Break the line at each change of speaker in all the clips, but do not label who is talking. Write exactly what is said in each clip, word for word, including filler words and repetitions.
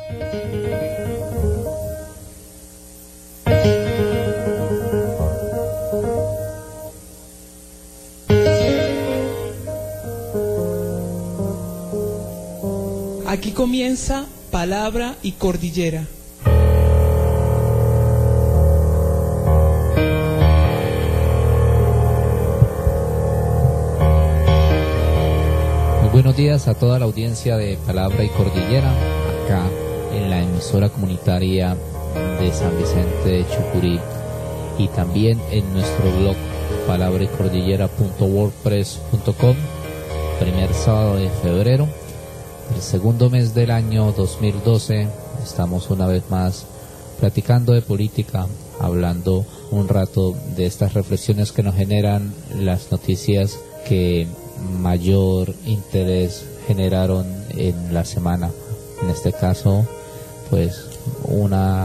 Aquí comienza Palabra y Cordillera.
Muy buenos días a toda la audiencia de Palabra y Cordillera, acá en la emisora comunitaria de San Vicente de Chucurí y también en nuestro blog palabra y cordillera punto wordpress punto com. Primer sábado de febrero, el segundo mes del año dos mil doce, estamos una vez más platicando de política, hablando un rato de estas reflexiones que nos generan las noticias que mayor interés generaron en la semana. En este caso, pues una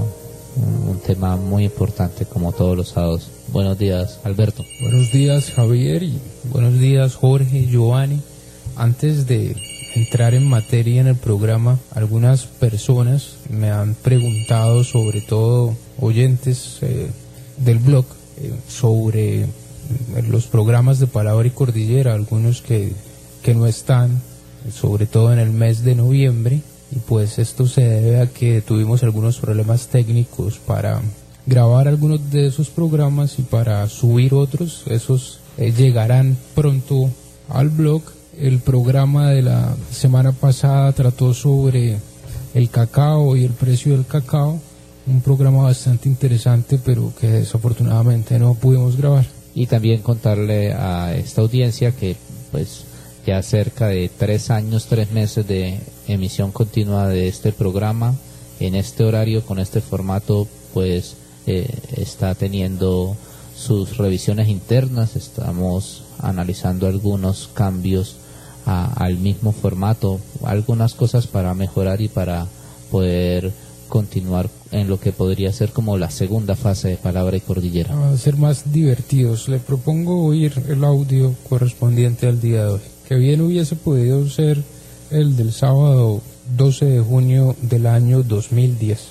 un tema muy importante como todos los sábados. Buenos días, Alberto.
Buenos días, Javier, y buenos días, Jorge, Giovanni. Antes de entrar en materia en el programa, algunas personas me han preguntado, sobre todo oyentes eh, del blog, eh, sobre los programas de Palabra y Cordillera, algunos que, que no están, sobre todo en el mes de noviembre, y pues esto se debe a que tuvimos algunos problemas técnicos para grabar algunos de esos programas y para subir otros. Esos eh, llegarán pronto al blog. El programa de la semana pasada trató sobre el cacao y el precio del cacao, un programa bastante interesante, pero que desafortunadamente no pudimos grabar.
Y también contarle a esta audiencia que pues ya cerca de tres años, tres meses de emisión continua de este programa, en este horario, con este formato, pues eh, está teniendo sus revisiones internas. Estamos analizando algunos cambios a, al mismo formato, algunas cosas para mejorar y para poder continuar en lo que podría ser como la segunda fase de Palabra y Cordillera.
Va a ser más divertidos. Le propongo oír el audio correspondiente al día de hoy, que bien hubiese podido ser el del sábado doce de junio del año dos mil diez.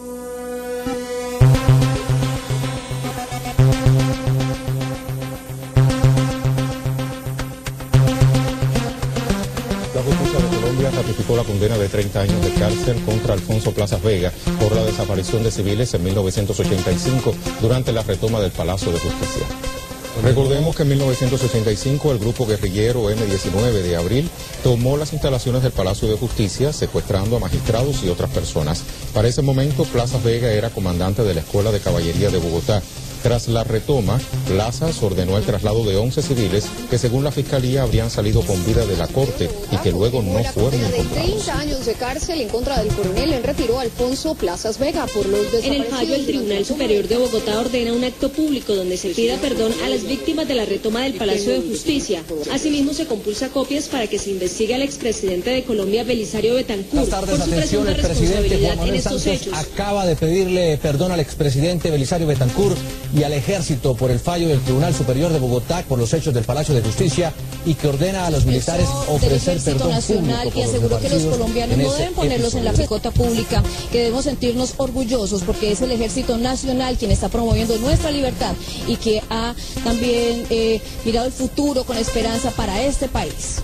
Ratificó la condena de treinta años de cárcel contra Alfonso Plazas Vega por la desaparición de civiles en mil novecientos ochenta y cinco durante la retoma del Palacio de Justicia. Recordemos que en mil novecientos ochenta y cinco el grupo guerrillero eme diecinueve de Abril tomó las instalaciones del Palacio de Justicia, secuestrando a magistrados y otras personas. Para ese momento, Plazas Vega era comandante de la Escuela de Caballería de Bogotá. Tras la retoma, Plazas ordenó el traslado de once civiles que, según la Fiscalía, habrían salido con vida de la corte y que luego no fueron encontrados.
treinta años de cárcel en contra del coronel en retiro Alfonso Plazas Vega por los desaparecidos. En el fallo, el Tribunal Superior de Bogotá ordena un acto público donde se pida perdón a las víctimas de la retoma del Palacio de Justicia. Asimismo, se compulsa copias para que se investigue al expresidente de Colombia, Belisario Betancur, por su presunta responsabilidad en estos hechos.
Acaba de pedirle perdón al expresidente Belisario Betancur y al Ejército por el fallo del Tribunal Superior de Bogotá por los hechos del Palacio de Justicia, y que ordena a los militares ofrecer perdón
nacional
público.
Y aseguró que los colombianos no deben ponerlos en la picota pública, que debemos sentirnos orgullosos porque es el Ejército Nacional quien está promoviendo nuestra libertad y que ha también eh, mirado el futuro con esperanza para este país.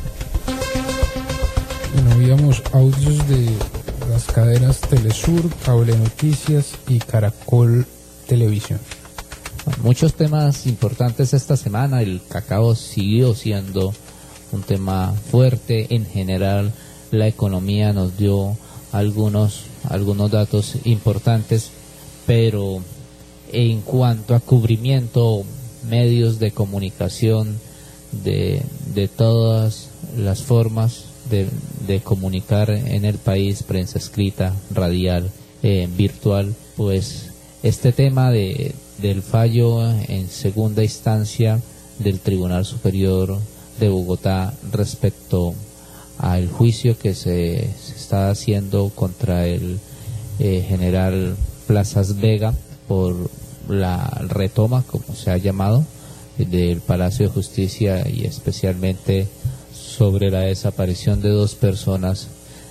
Bueno, habíamos audios de las cadenas Telesur, Cable Noticias y Caracol Televisión.
Muchos temas importantes esta semana. El cacao siguió siendo un tema fuerte. En general, la economía nos dio algunos, algunos datos importantes, pero en cuanto a cubrimiento, medios de comunicación de, de todas las formas de, de comunicar en el país, prensa escrita, radial, eh, virtual, pues este tema de del fallo en segunda instancia del Tribunal Superior de Bogotá respecto al juicio que se, se está haciendo contra el eh, general Plazas Vega por la retoma, como se ha llamado, del Palacio de Justicia, y especialmente sobre la desaparición de dos personas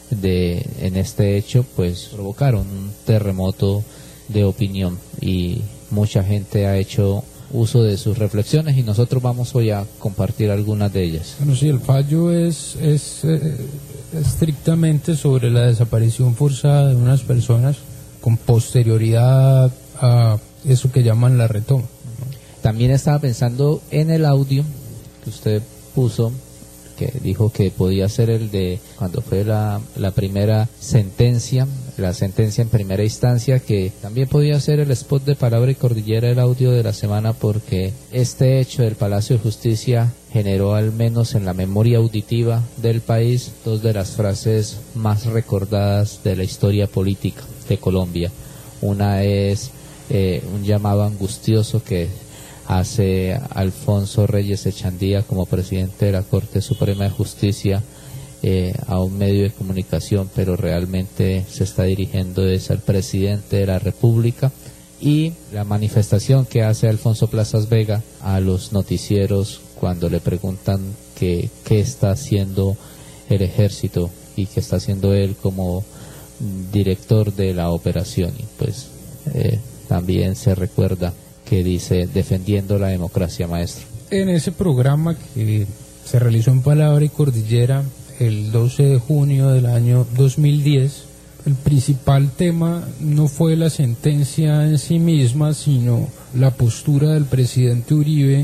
de en este hecho pues provocaron un terremoto de opinión y mucha gente ha hecho uso de sus reflexiones y nosotros vamos hoy a compartir algunas de ellas.
Bueno, sí, el fallo es, es eh, estrictamente sobre la desaparición forzada de unas personas con posterioridad a eso que llaman la retoma.
También estaba pensando en el audio que usted puso, que dijo que podía ser el de cuando fue la, la primera sentencia, la sentencia en primera instancia, que también podía ser el spot de Palabra y Cordillera, el audio de la semana, porque este hecho del Palacio de Justicia generó, al menos en la memoria auditiva del país, dos de las frases más recordadas de la historia política de Colombia. Una es eh, un llamado angustioso que hace Alfonso Reyes Echandía como presidente de la Corte Suprema de Justicia eh, a un medio de comunicación, pero realmente se está dirigiendo es al presidente de la República, y la manifestación que hace Alfonso Plazas Vega a los noticieros cuando le preguntan que qué está haciendo el ejército y qué está haciendo él como director de la operación, y pues eh, también se recuerda que dice defendiendo la democracia, maestro.
En ese programa que se realizó en Palabra y Cordillera el doce de junio del año dos mil diez, el principal tema no fue la sentencia en sí misma, sino la postura del presidente Uribe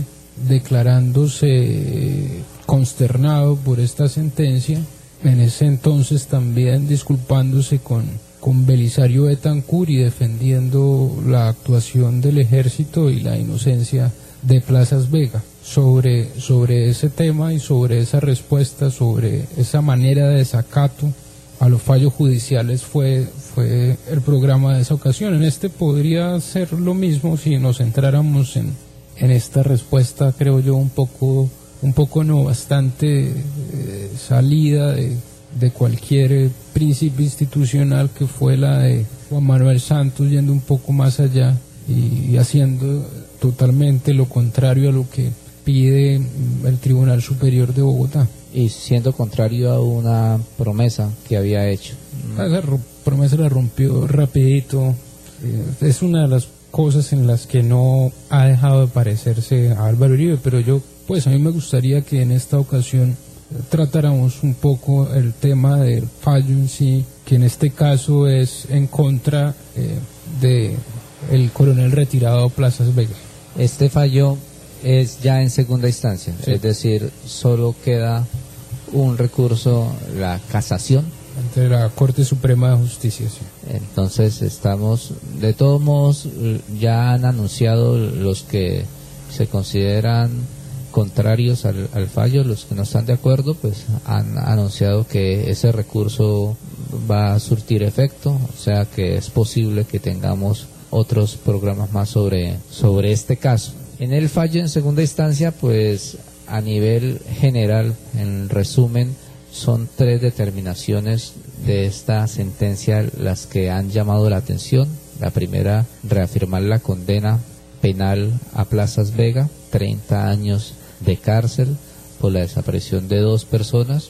declarándose consternado por esta sentencia, en ese entonces también disculpándose con con Belisario Betancur y defendiendo la actuación del ejército y la inocencia de Plazas Vega. Sobre, sobre ese tema y sobre esa respuesta, sobre esa manera de desacato a los fallos judiciales fue, fue el programa de esa ocasión. En este podría ser lo mismo si nos centráramos en, en esta respuesta, creo yo, un poco, un poco no, bastante eh, salida de de cualquier principio institucional, que fue la de Juan Manuel Santos, yendo un poco más allá y, y haciendo totalmente lo contrario a lo que pide el Tribunal Superior de Bogotá.
Y siendo contrario a una promesa que había hecho.
Esa promesa la rompió rapidito. Eh, es una de las cosas en las que no ha dejado de parecerse a Álvaro Uribe, pero yo, pues a mí me gustaría que en esta ocasión tratáramos un poco el tema del fallo en sí, que en este caso es en contra eh, de el coronel retirado Plazas Vega.
Este fallo es ya en segunda instancia, sí. Es decir, solo queda un recurso, la casación
ante la Corte Suprema de Justicia. Sí.
Entonces estamos, de todos modos, ya han anunciado los que se consideran contrarios al, al fallo, los que no están de acuerdo, pues han anunciado que ese recurso va a surtir efecto, o sea que es posible que tengamos otros programas más sobre, sobre este caso. En el fallo en segunda instancia, pues a nivel general, en resumen, son tres determinaciones de esta sentencia las que han llamado la atención. La primera, reafirmar la condena penal a Plazas Vega, treinta años de cárcel por la desaparición de dos personas.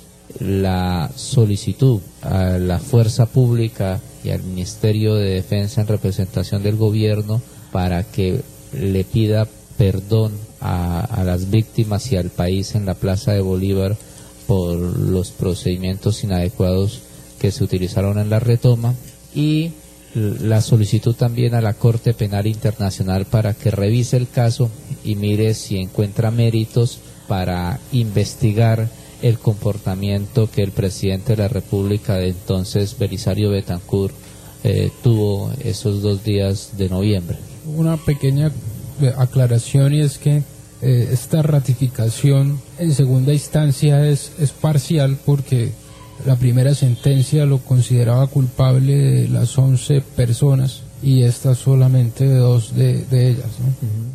La solicitud a la fuerza pública y al Ministerio de Defensa en representación del gobierno para que le pida perdón a, a las víctimas y al país en la Plaza de Bolívar por los procedimientos inadecuados que se utilizaron en la retoma, y la solicitud también a la Corte Penal Internacional para que revise el caso y mire si encuentra méritos para investigar el comportamiento que el presidente de la República de entonces, Belisario Betancur, eh, tuvo esos dos días de noviembre.
Una pequeña aclaración, y es que eh, esta ratificación en segunda instancia es, es parcial, porque la primera sentencia lo consideraba culpable de las once personas y esta solamente de dos de, de ellas, ¿no?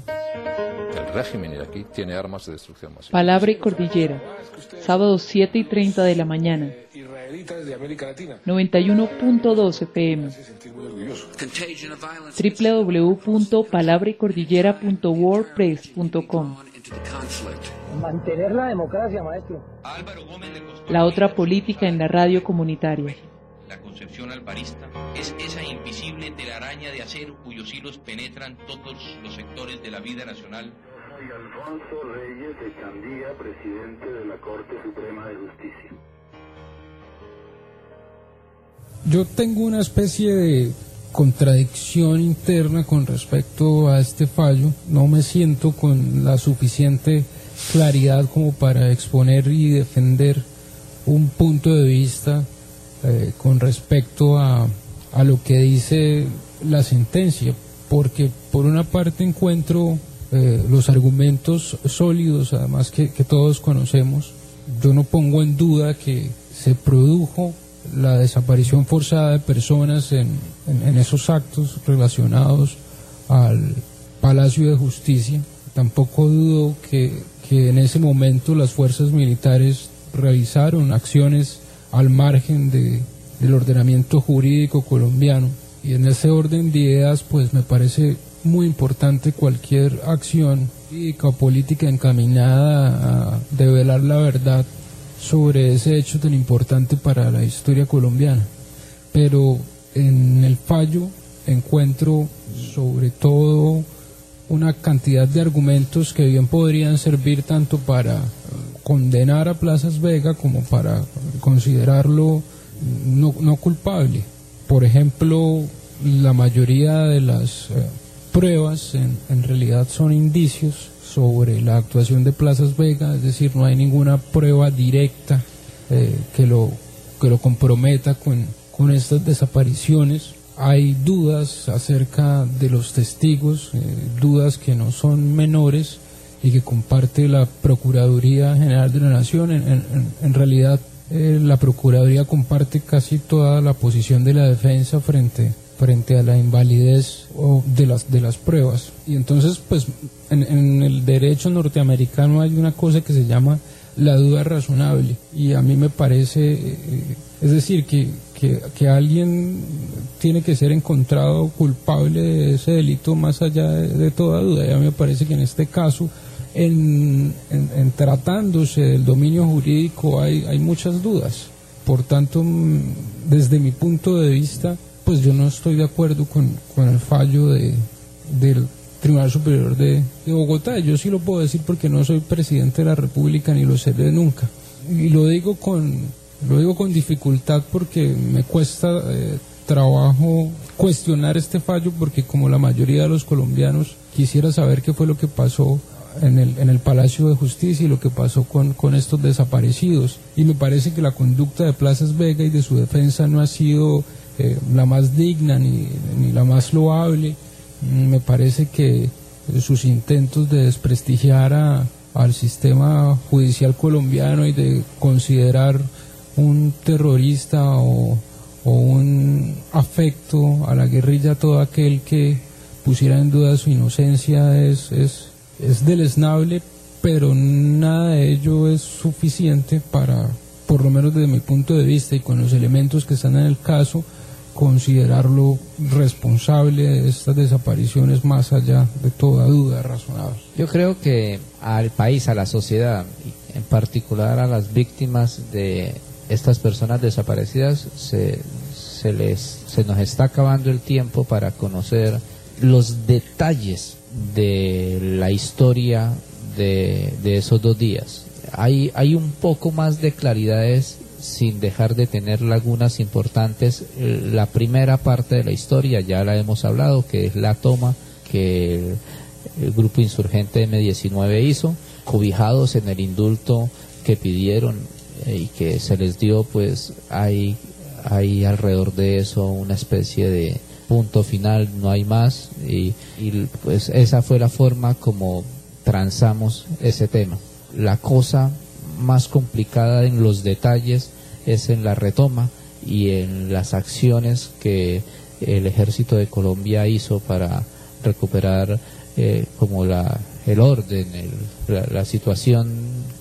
Uh-huh. El régimen iraquí tiene armas de destrucción masiva.
Palabra y Cordillera, sábado siete y treinta de la mañana, noventa y uno punto dos F M, doble u doble u doble u punto palabra y cordillera punto wordpress punto com.
Mantener la democracia, maestro.
La otra política en la radio comunitaria.
alvarista es esa invisible telaraña de acero cuyos hilos penetran todos los sectores de la vida nacional.
Soy Alfonso Reyes de Chandía, presidente de la Corte Suprema de Justicia.
Yo tengo una especie de contradicción interna con respecto a este fallo. No me siento con la suficiente claridad como para exponer y defender un punto de vista eh, con respecto a, a lo que dice la sentencia, porque por una parte encuentro eh, los argumentos sólidos, además que, que todos conocemos. Yo no pongo en duda que se produjo la desaparición forzada de personas en, en, en esos actos relacionados al Palacio de Justicia. Tampoco dudo que, que en ese momento las fuerzas militares realizaron acciones al margen de, del ordenamiento jurídico colombiano, y en ese orden de ideas pues me parece muy importante cualquier acción jurídica o política encaminada a develar la verdad sobre ese hecho tan importante para la historia colombiana. Pero en el fallo encuentro sobre todo una cantidad de argumentos que bien podrían servir tanto para condenar a Plazas Vega como para considerarlo no, no culpable. Por ejemplo, la mayoría de las eh, pruebas en, en realidad son indicios sobre la actuación de Plazas Vega, es decir, no hay ninguna prueba directa eh, que lo que lo comprometa con, con estas desapariciones. Hay dudas acerca de los testigos, eh, dudas que no son menores y que comparte la Procuraduría General de la Nación. En, en, en realidad, eh, la Procuraduría comparte casi toda la posición de la defensa frente frente a la invalidez o de las de las pruebas. Y entonces, pues, en, en el derecho norteamericano hay una cosa que se llama la duda razonable, y a mí me parece, eh, es decir, que, que, que alguien tiene que ser encontrado culpable de ese delito más allá de, de toda duda, y a mí me parece que en este caso, en, en, en tratándose del dominio jurídico, hay, hay muchas dudas. Por tanto, desde mi punto de vista, pues yo no estoy de acuerdo con, con el fallo de, del Tribunal Superior de, de Bogotá. Yo sí lo puedo decir porque no soy presidente de la República ni lo seré nunca. Y lo digo con, lo digo con dificultad porque me cuesta eh, trabajo cuestionar este fallo, porque como la mayoría de los colombianos quisiera saber qué fue lo que pasó en el, en el Palacio de Justicia y lo que pasó con, con estos desaparecidos. Y me parece que la conducta de Plazas Vega y de su defensa no ha sido eh, la más digna ni, ni la más loable. Me parece que sus intentos de desprestigiar a, al sistema judicial colombiano y de considerar un terrorista o, o un afecto a la guerrilla todo aquel que pusiera en duda su inocencia es, es, es deleznable, pero nada de ello es suficiente para, por lo menos desde mi punto de vista y con los elementos que están en el caso, considerarlo responsable de estas desapariciones más allá de toda duda razonable.
Yo creo que al país, a la sociedad, y en particular a las víctimas de estas personas desaparecidas, se, se, les, se nos está acabando el tiempo para conocer los detalles de la historia de, de esos dos días. Hay, hay un poco más de claridades sin dejar de tener lagunas importantes. La primera parte de la historia ya la hemos hablado, que es la toma que el, el grupo insurgente eme diecinueve hizo, cobijados en el indulto que pidieron eh, y que se les dio. Pues hay, hay alrededor de eso una especie de punto final, no hay más, y, y pues esa fue la forma como transamos ese tema. La cosa más complicada en los detalles es en la retoma y en las acciones que el Ejército de Colombia hizo para recuperar eh, como la el orden, el, la, la situación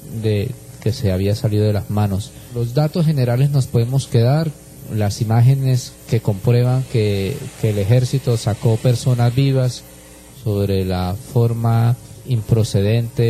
de que se había salido de las manos. Los datos generales nos podemos quedar, las imágenes que comprueban que, que el Ejército sacó personas vivas, sobre la forma improcedente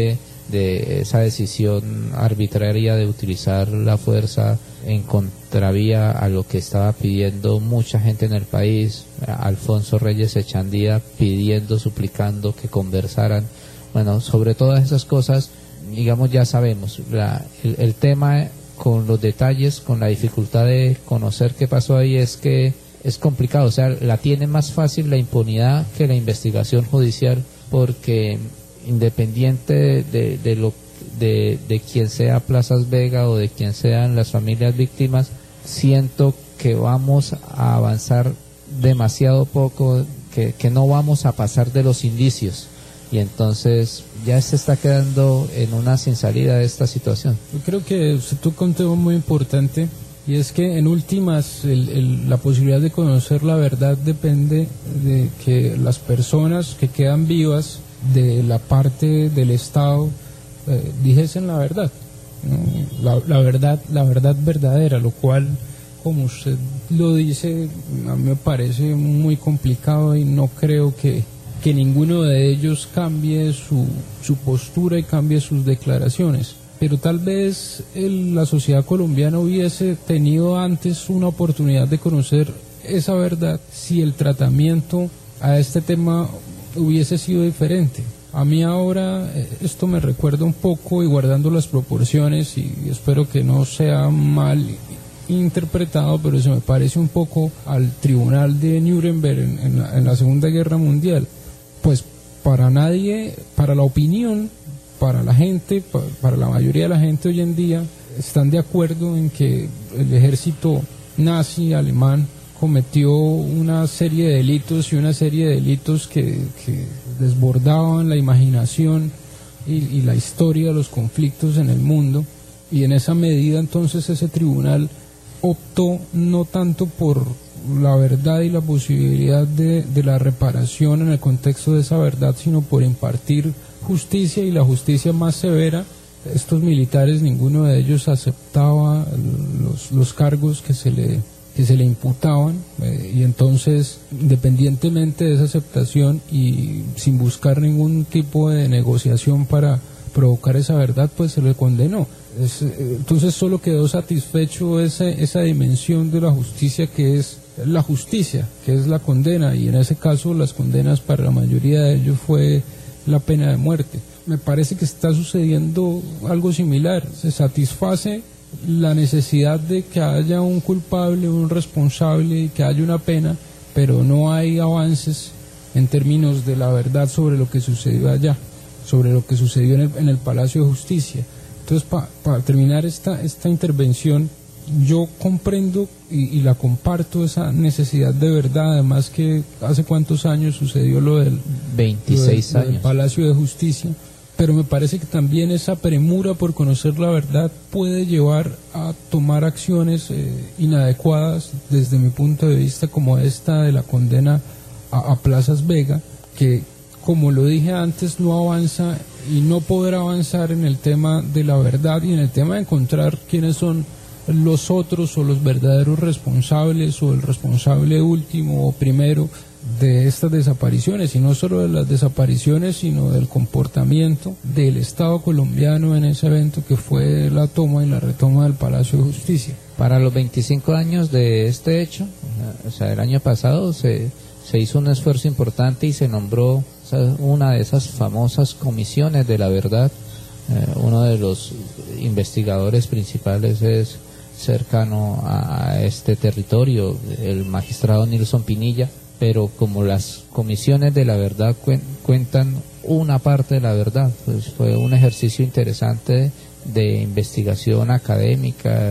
de esa decisión arbitraria de utilizar la fuerza en contravía a lo que estaba pidiendo mucha gente en el país. Alfonso Reyes Echandía pidiendo, suplicando que conversaran. Bueno, sobre todas esas cosas, digamos, ya sabemos, la, el, el tema con los detalles, con la dificultad de conocer qué pasó ahí, es que es complicado. O sea, la tiene más fácil la impunidad que la investigación judicial, porque independiente de, de, de lo de, de quien sea Plazas Vega o de quien sean las familias víctimas, siento que vamos a avanzar demasiado poco, que, que no vamos a pasar de los indicios, y entonces ya se está quedando en una sin salida de esta situación.
Yo creo que se toca un tema muy importante, y es que en últimas el, el, la posibilidad de conocer la verdad depende de que las personas que quedan vivas de la parte del Estado eh, dijesen la verdad, ¿no? la, la verdad, la verdad verdadera, lo cual, como usted lo dice, a mí me parece muy complicado, y no creo que, que ninguno de ellos cambie su, su postura y cambie sus declaraciones. Pero tal vez el, la sociedad colombiana hubiese tenido antes una oportunidad de conocer esa verdad si el tratamiento a este tema hubiese sido diferente. A mí ahora esto me recuerda un poco, y guardando las proporciones, y espero que no sea mal interpretado, pero se me parece un poco al tribunal de Nuremberg en, en, la, en la Segunda Guerra Mundial. Pues para nadie, para la opinión, para la gente, para, para la mayoría de la gente hoy en día, están de acuerdo en que el ejército nazi alemán cometió una serie de delitos y una serie de delitos que, que desbordaban la imaginación y, y la historia de los conflictos en el mundo, y en esa medida entonces ese tribunal optó no tanto por la verdad y la posibilidad de, de la reparación en el contexto de esa verdad, sino por impartir justicia, y la justicia más severa. Estos militares, ninguno de ellos aceptaba los, los cargos que se le que se le imputaban, eh, y entonces, independientemente de esa aceptación y sin buscar ningún tipo de negociación para provocar esa verdad, pues se le condenó. Es, eh, entonces solo quedó satisfecho ese, esa dimensión de la justicia, que es la justicia, que es la condena, y en ese caso las condenas para la mayoría de ellos fue la pena de muerte. Me parece que está sucediendo algo similar. Se satisface la necesidad de que haya un culpable, un responsable, y que haya una pena, pero no hay avances en términos de la verdad sobre lo que sucedió allá, sobre lo que sucedió en el, en el Palacio de Justicia. Entonces, para pa terminar esta, esta intervención, yo comprendo y, y la comparto, esa necesidad de verdad. Además, que hace cuántos años sucedió lo del,
veintiséis
lo del,
años.
Lo del Palacio de Justicia. Pero me parece que también esa premura por conocer la verdad puede llevar a tomar acciones eh, inadecuadas, desde mi punto de vista, como esta de la condena a, a Plazas Vega, que, como lo dije antes, no avanza y no podrá avanzar en el tema de la verdad y en el tema de encontrar quiénes son los otros o los verdaderos responsables, o el responsable último o primero de estas desapariciones, y no solo de las desapariciones, sino del comportamiento del Estado colombiano en ese evento que fue la toma y la retoma del Palacio de Justicia.
Para los veinticinco años de este hecho, o sea, el año pasado se, se hizo un esfuerzo importante y se nombró, o sea, una de esas famosas comisiones de la verdad. Eh, uno de los investigadores principales es cercano a este territorio, el magistrado Nilson Pinilla, pero como las comisiones de la verdad cuen, cuentan una parte de la verdad, pues fue un ejercicio interesante de, de investigación académica,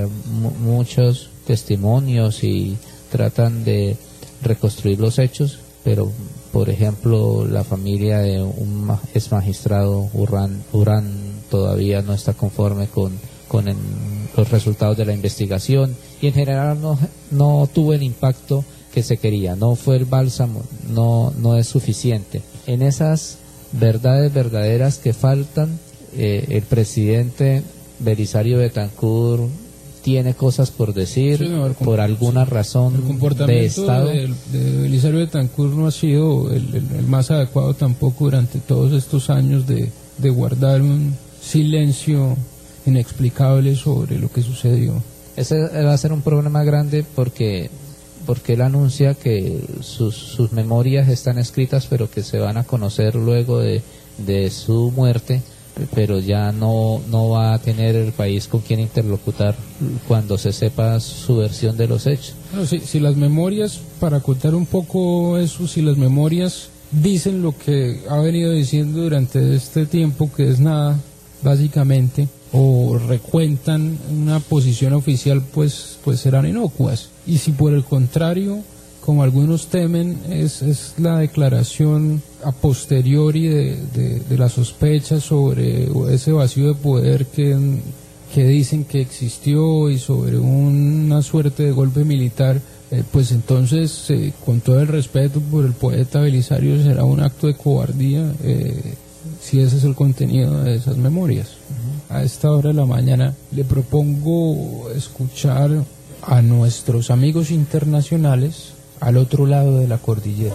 muchos testimonios, y tratan de reconstruir los hechos, pero por ejemplo la familia de un ex magistrado, Urán, Urán todavía no está conforme con, con el, los resultados de la investigación, y en general no, no tuvo el impacto que se quería, no fue el bálsamo, no, no es suficiente. En esas verdades verdaderas que faltan, eh, el presidente Belisario Betancur tiene cosas por decir, sí, no, por alguna razón
el comportamiento
de Estado.
De, de Belisario Betancur no ha sido el, el, el más adecuado tampoco durante todos estos años de, de guardar un silencio inexplicable sobre lo que sucedió.
Ese va a ser un problema grande porque porque él anuncia que sus, sus memorias están escritas, pero que se van a conocer luego de, de su muerte, pero ya no no va a tener el país con quien interlocutar cuando se sepa su versión de los hechos.
Bueno, si, si las memorias, para contar un poco eso, si las memorias dicen lo que ha venido diciendo durante este tiempo, que es nada, básicamente, o recuentan una posición oficial, pues, pues serán inocuas. Y si por el contrario, como algunos temen, es, es la declaración a posteriori de, de, de la sospecha sobre ese vacío de poder que, que dicen que existió y sobre una suerte de golpe militar, eh, pues entonces, eh, con todo el respeto por el poeta Belisario, será un acto de cobardía eh, si ese es el contenido de esas memorias. Uh-huh. A esta hora de la mañana le propongo escuchar a nuestros amigos internacionales al otro lado de la cordillera.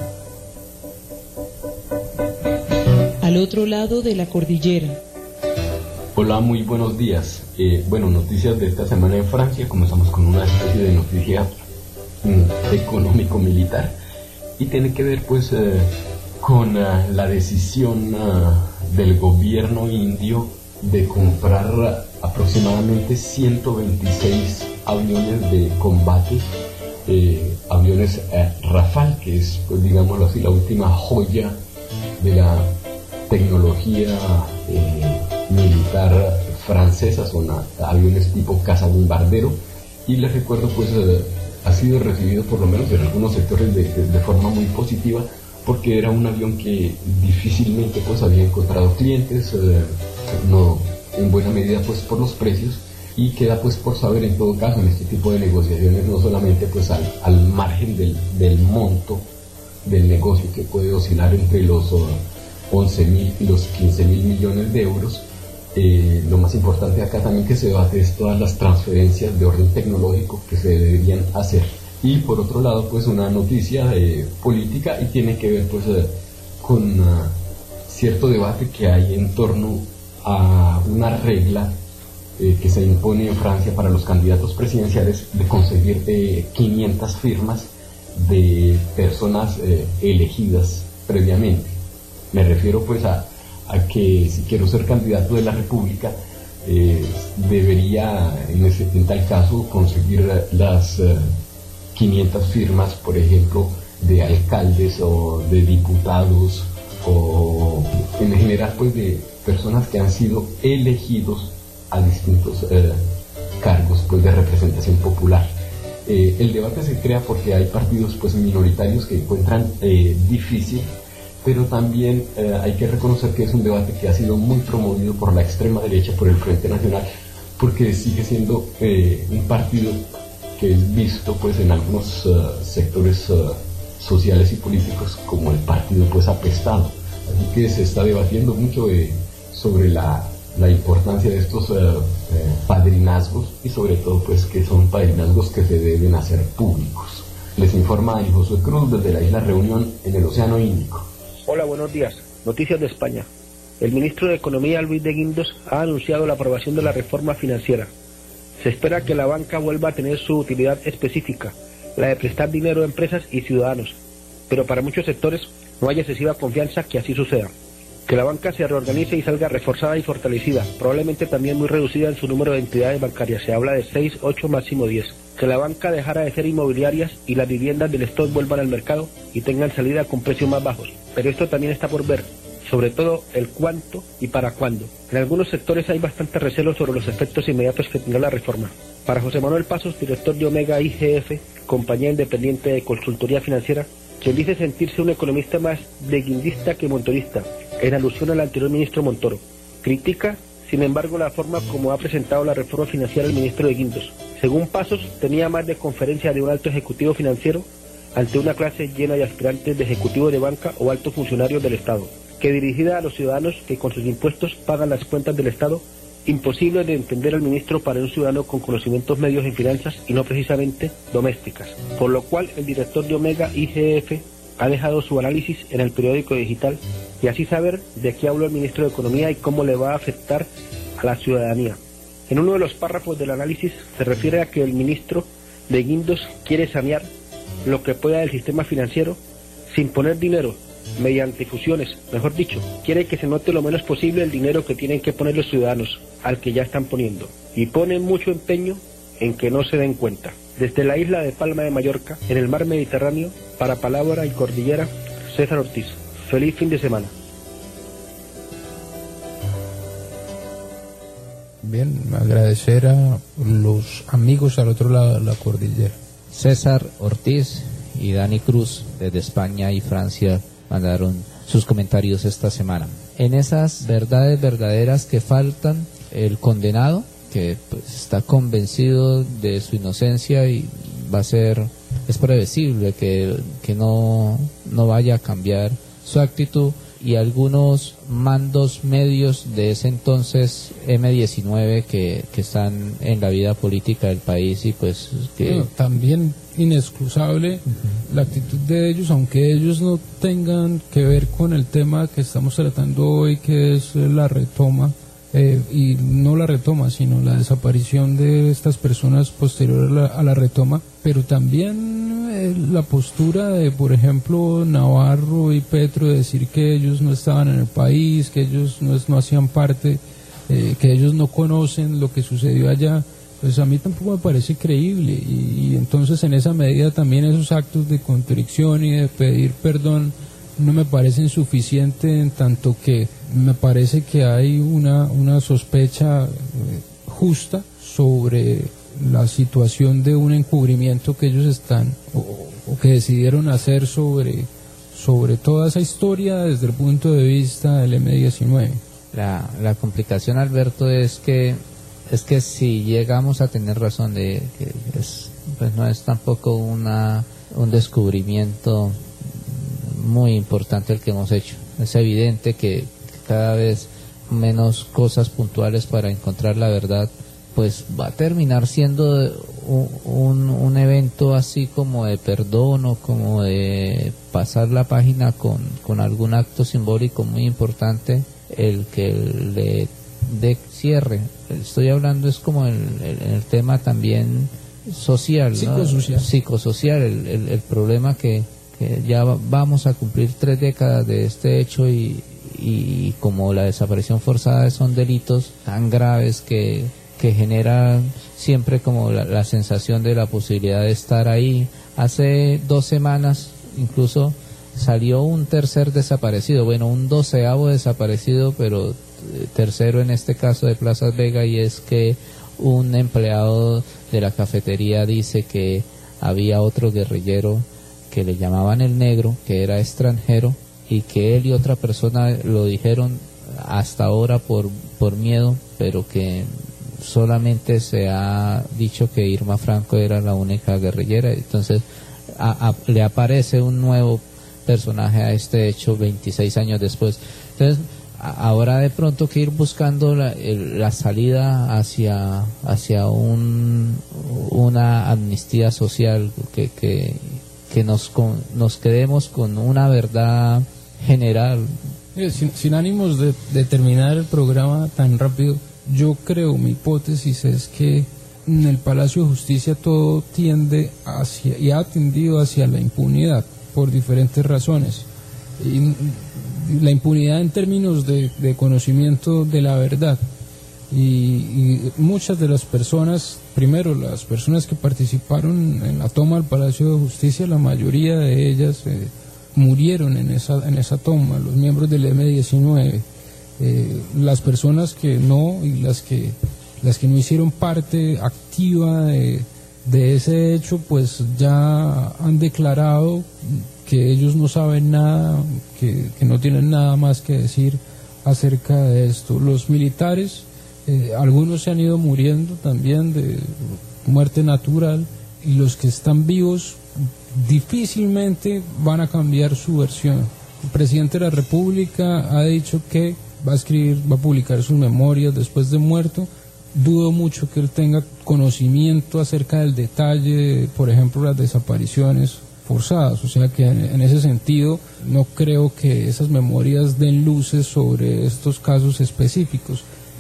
Al otro lado de la cordillera.
Hola, muy buenos días. Eh, bueno, noticias de esta semana en Francia. Comenzamos con una especie de noticia mm, económico-militar y tiene que ver pues eh, con uh, la decisión uh, del gobierno indio de comprar uh, aproximadamente ciento veintiséis aviones de combate, eh, aviones eh, Rafale, que es, pues, digámoslo así, la última joya de la tecnología eh, militar francesa. Son a, aviones tipo cazabombardero, y les recuerdo pues eh, ha sido recibido por lo menos en algunos sectores de, de, de forma muy positiva, porque era un avión que difícilmente pues había encontrado clientes, eh, no en buena medida pues por los precios, y queda pues por saber en todo caso en este tipo de negociaciones, no solamente pues al, al margen del, del monto del negocio, que puede oscilar entre los uh, once mil y los quince mil millones de euros. Eh, lo más importante acá también que se debate es todas las transferencias de orden tecnológico que se deberían hacer. Y por otro lado pues una noticia eh, política, y tiene que ver pues eh, con uh, cierto debate que hay en torno a una regla eh, que se impone en Francia para los candidatos presidenciales, de conseguir eh, quinientas firmas de personas eh, elegidas previamente. Me refiero pues a, a que si quiero ser candidato de la República, eh, debería en, ese, en tal caso conseguir las eh, quinientas firmas, por ejemplo, de alcaldes o de diputados, o en general pues de personas que han sido elegidos a distintos eh, cargos pues de representación popular. Eh, el debate se crea porque hay partidos pues minoritarios que encuentran eh, difícil, pero también eh, hay que reconocer que es un debate que ha sido muy promovido por la extrema derecha, por el Frente Nacional, porque sigue siendo eh, un partido que es visto pues en algunos uh, sectores uh, sociales y políticos como el partido pues apestado. Así que se está debatiendo mucho eh, sobre la, la importancia de estos uh, eh, padrinazgos, y sobre todo pues que son padrinazgos que se deben hacer públicos. Les informa Ángel Josué Cruz desde la isla Reunión, en el Océano Índico.
Hola, buenos días. Noticias de España. El ministro de Economía, Luis de Guindos, ha anunciado la aprobación de la reforma financiera. Se espera que la banca vuelva a tener su utilidad específica, la de prestar dinero a empresas y ciudadanos, pero para muchos sectores no hay excesiva confianza que así suceda. Que la banca se reorganice y salga reforzada y fortalecida, probablemente también muy reducida en su número de entidades bancarias, se habla de seis, ocho, máximo diez. Que la banca dejara de ser inmobiliarias y las viviendas del stock vuelvan al mercado y tengan salida con precios más bajos, pero esto también está por ver, sobre todo el cuánto y para cuándo. En algunos sectores hay bastante recelo sobre los efectos inmediatos que tendrá la reforma. Para José Manuel Pasos, director de Omega I G F, compañía independiente de consultoría financiera, quien dice sentirse un economista más de guindista que montorista, en alusión al anterior ministro Montoro. Critica, sin embargo, la forma como ha presentado la reforma financiera el ministro de Guindos. Según Pasos, tenía más de conferencia de un alto ejecutivo financiero ante una clase llena de aspirantes de ejecutivos de banca o altos funcionarios del Estado, que dirigida a los ciudadanos que con sus impuestos pagan las cuentas del Estado. Imposible de entender al ministro para un ciudadano con conocimientos medios en finanzas y no precisamente domésticas, por lo cual el director de Omega I G F ha dejado su análisis en el periódico digital y así saber de qué habló el ministro de Economía y cómo le va a afectar a la ciudadanía. En uno de los párrafos del análisis se refiere a que el ministro de Guindos quiere sanear lo que pueda del sistema financiero sin poner dinero, mediante fusiones, mejor dicho, quiere que se note lo menos posible el dinero que tienen que poner los ciudadanos, al que ya están poniendo, y ponen mucho empeño en que no se den cuenta. Desde la isla de Palma de Mallorca, en el mar Mediterráneo, para Palabra y Cordillera, César Ortiz. Feliz fin de semana.
Bien, agradecer a los amigos al otro lado de la cordillera.
César Ortiz y Dani Cruz desde España y Francia mandaron sus comentarios esta semana. En esas verdades verdaderas que faltan, el condenado, que pues, está convencido de su inocencia y va a ser, es previsible que, que no, no vaya a cambiar su actitud, y algunos mandos medios de ese entonces eme diecinueve que, que están en la vida política del país y pues que...
Bueno, también inexcusable uh-huh. la actitud de ellos, aunque ellos no tengan que ver con el tema que estamos tratando hoy, que es la retoma, eh, y no la retoma, sino la desaparición de estas personas posterior a la, a la retoma, pero también eh, la postura de, por ejemplo, Navarro y Petro, de decir que ellos no estaban en el país, que ellos no, no hacían parte, eh, que ellos no conocen lo que sucedió allá, pues a mí tampoco me parece creíble, y, y entonces en esa medida también esos actos de contrición y de pedir perdón no me parecen suficientes, en tanto que me parece que hay una, una sospecha eh, justa sobre la situación de un encubrimiento que ellos están o, o que decidieron hacer sobre, sobre toda esa historia desde el punto de vista del eme diecinueve.
La, la complicación, Alberto, es que es que si llegamos a tener razón de que es, pues no es tampoco una un descubrimiento muy importante el que hemos hecho. Es evidente que cada vez menos cosas puntuales para encontrar la verdad, pues va a terminar siendo un, un, un evento así como de perdón o como de pasar la página con, con algún acto simbólico muy importante, el que le dé cierre. Estoy hablando es como el, el, el tema también social,
psicosocial,
¿no? psicosocial el, el, el problema que ya vamos a cumplir tres décadas de este hecho y, y como la desaparición forzada son delitos tan graves que, que generan siempre como la, la sensación de la posibilidad de estar ahí. Hace dos semanas incluso salió un tercer desaparecido, bueno, un doceavo desaparecido, pero tercero en este caso de Plazas Vega, y es que un empleado de la cafetería dice que había otro guerrillero que le llamaban el negro, que era extranjero, y que él y otra persona lo dijeron hasta ahora por, por miedo, pero que solamente se ha dicho que Irma Franco era la única guerrillera. Entonces a, a, le aparece un nuevo personaje a este hecho veintiséis años después. Entonces a, ahora de pronto que ir buscando la, el, la salida hacia, hacia un, una amnistía social que... que que nos con, nos quedemos con una verdad general.
Sin, sin ánimos de, de terminar el programa tan rápido, yo creo, mi hipótesis es que en el Palacio de Justicia todo tiende hacia, y ha tendido hacia la impunidad por diferentes razones. Y la impunidad en términos de, de conocimiento de la verdad. Y, y muchas de las personas, primero las personas que participaron en la toma del Palacio de Justicia, la mayoría de ellas eh, murieron en esa en esa toma, los miembros del eme diecinueve. Eh, las personas que no y las que las que no hicieron parte activa de, de ese hecho, pues ya han declarado que ellos no saben nada, que, que no tienen nada más que decir acerca de esto. Los militares, Eh, algunos se han ido muriendo también de muerte natural, y los que están vivos difícilmente van a cambiar su versión. El presidente de la República ha dicho que va a escribir, va a publicar sus memorias después de muerto. Dudo mucho que él tenga conocimiento acerca del detalle, por ejemplo, las desapariciones forzadas, o sea que en, en ese sentido no creo que esas memorias den luces sobre estos casos específicos.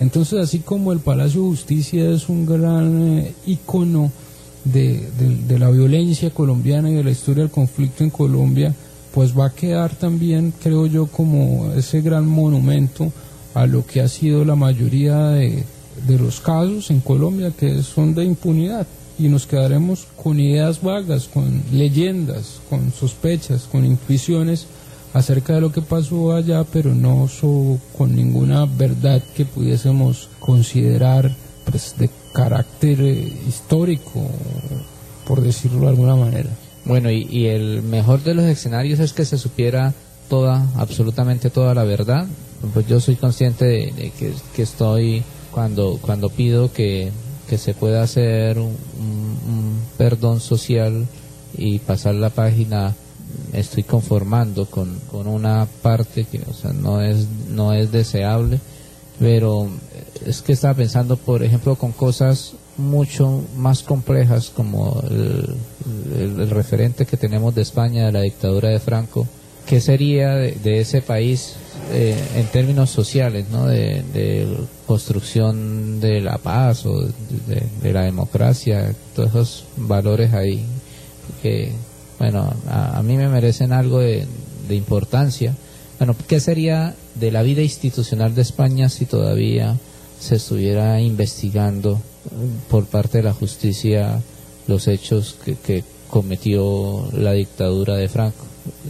Entonces, así como el Palacio de Justicia es un gran eh, ícono de, de, de la violencia colombiana y de la historia del conflicto en Colombia, pues va a quedar también, creo yo, como ese gran monumento a lo que ha sido la mayoría de, de los casos en Colombia, que son de impunidad, y nos quedaremos con ideas vagas, con leyendas, con sospechas, con intuiciones acerca de lo que pasó allá, pero no so, con ninguna verdad que pudiésemos considerar pues, de carácter eh, histórico, por decirlo de alguna manera.
Bueno, y, y el mejor de los escenarios es que se supiera toda, absolutamente toda la verdad. Pues yo soy consciente de, de que, que estoy, cuando, cuando pido que, que se pueda hacer un, un, un perdón social y pasar la página, estoy conformando con, con una parte que, o sea, no es, no es deseable, pero es que estaba pensando, por ejemplo, con cosas mucho más complejas como el, el, el referente que tenemos de España, de la dictadura de Franco. ¿Qué sería de, de ese país eh, en términos sociales, ¿no? de, de construcción de la paz o de, de, de la democracia, todos esos valores ahí que, bueno, a, a mí me merecen algo de, de importancia. Bueno, ¿qué sería de la vida institucional de España si todavía se estuviera investigando por parte de la justicia los hechos que, que cometió la dictadura de Franco?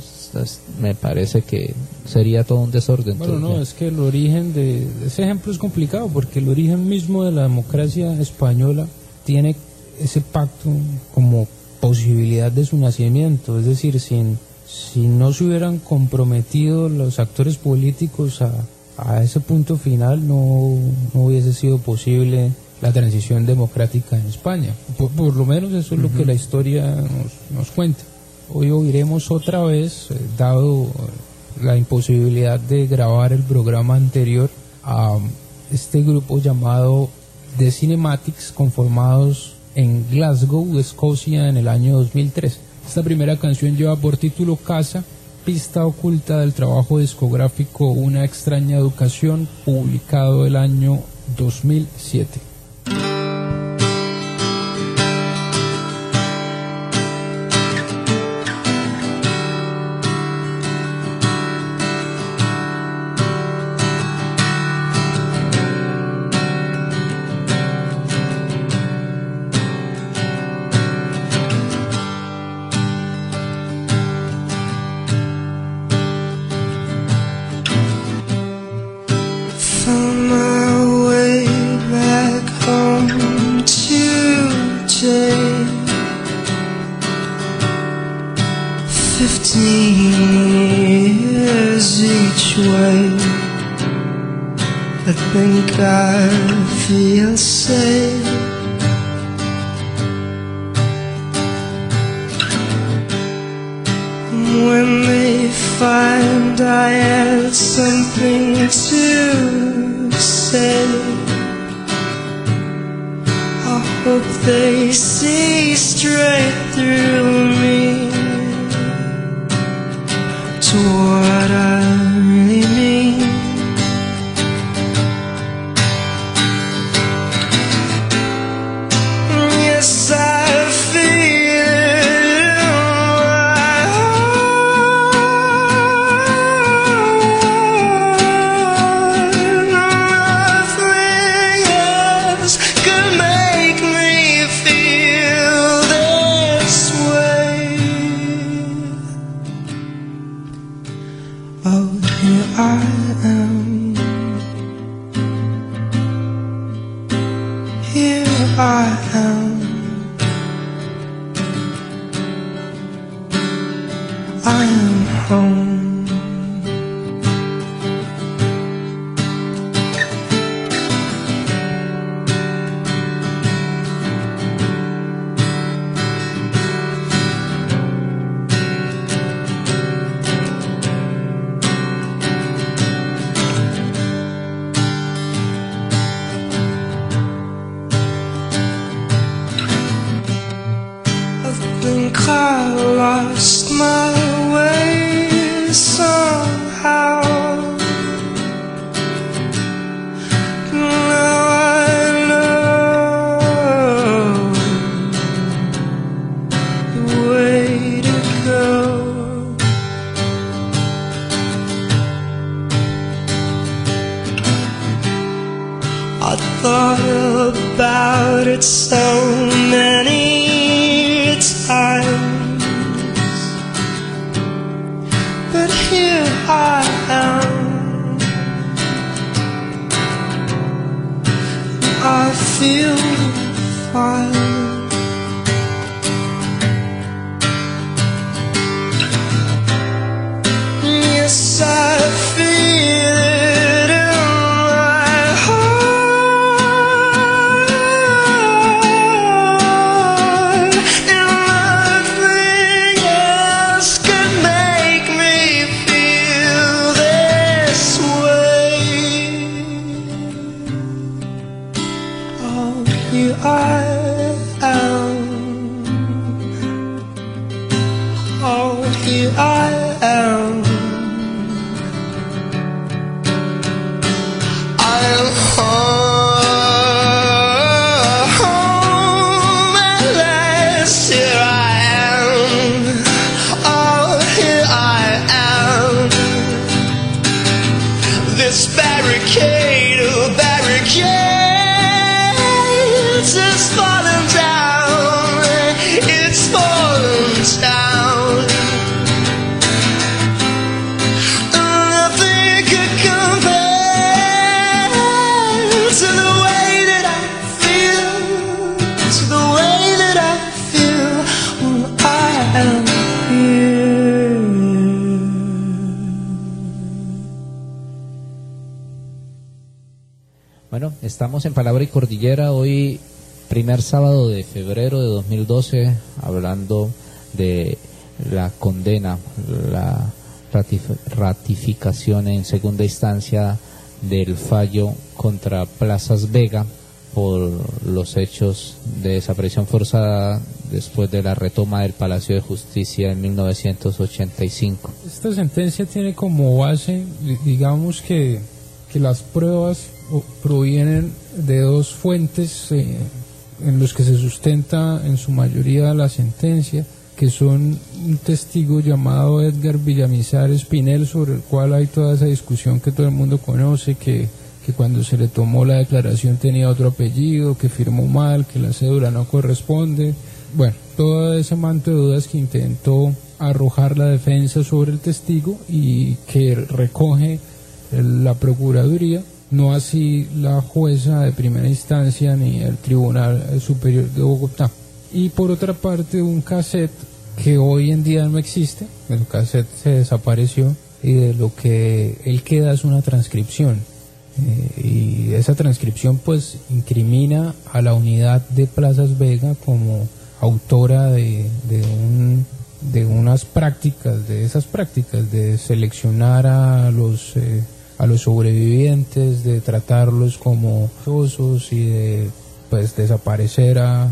Me parece que sería todo un desorden.
Bueno, no, es que el origen de ese ejemplo es complicado, porque el origen mismo de la democracia española tiene ese pacto como posibilidad de su nacimiento, es decir, sin, si no se hubieran comprometido los actores políticos a, a ese punto final, no, no hubiese sido posible la transición democrática en España. Por, por lo menos eso es uh-huh. lo que la historia nos, nos cuenta. Hoy oiremos otra vez, eh, dado la imposibilidad de grabar el programa anterior, a este grupo llamado The Cinematics, conformados en Glasgow, Escocia, en el año dos mil tres. Esta primera canción lleva por título Casa, pista oculta del trabajo discográfico Una extraña educación, publicado el año dos mil siete.
I lost my way. So it so many times, but here I am. I feel fine. Yes, I feel it in my heart, and nothing else could make me feel this way. Oh, here I am. Oh, here I am. Home at last, here I am. Oh, here I am. This barricade of barricades is falling down. It's falling down. Nothing could compare to the way that I feel, to the way that I feel when I am here.
Bueno, estamos en Palabra y Cordillera hoy, primer sábado de febrero de dos mil doce, hablando de la condena, la ratif- ratificación en segunda instancia del fallo contra Plazas Vega por los hechos de desaparición forzada después de la retoma del Palacio de Justicia en mil novecientos ochenta y cinco.
Esta sentencia tiene como base, digamos que, que las pruebas provienen de dos fuentes eh, en los que se sustenta en su mayoría la sentencia, que son un testigo llamado Edgar Villamizar Espinel, sobre el cual hay toda esa discusión que todo el mundo conoce, que, que cuando se le tomó la declaración tenía otro apellido, que firmó mal, que la cédula no corresponde. Bueno, todo ese manto de dudas que intentó arrojar la defensa sobre el testigo y que recoge la Procuraduría, no así la jueza de primera instancia ni el Tribunal Superior de Bogotá. Y por otra parte, un cassette que hoy en día no existe, el cassette se desapareció y de lo que él queda es una transcripción. Eh, y esa transcripción pues incrimina a la unidad de Plazas Vega como autora de, de, un, de unas prácticas, de esas prácticas de seleccionar a los... Eh, a los sobrevivientes, de tratarlos como osos y de pues desaparecer a,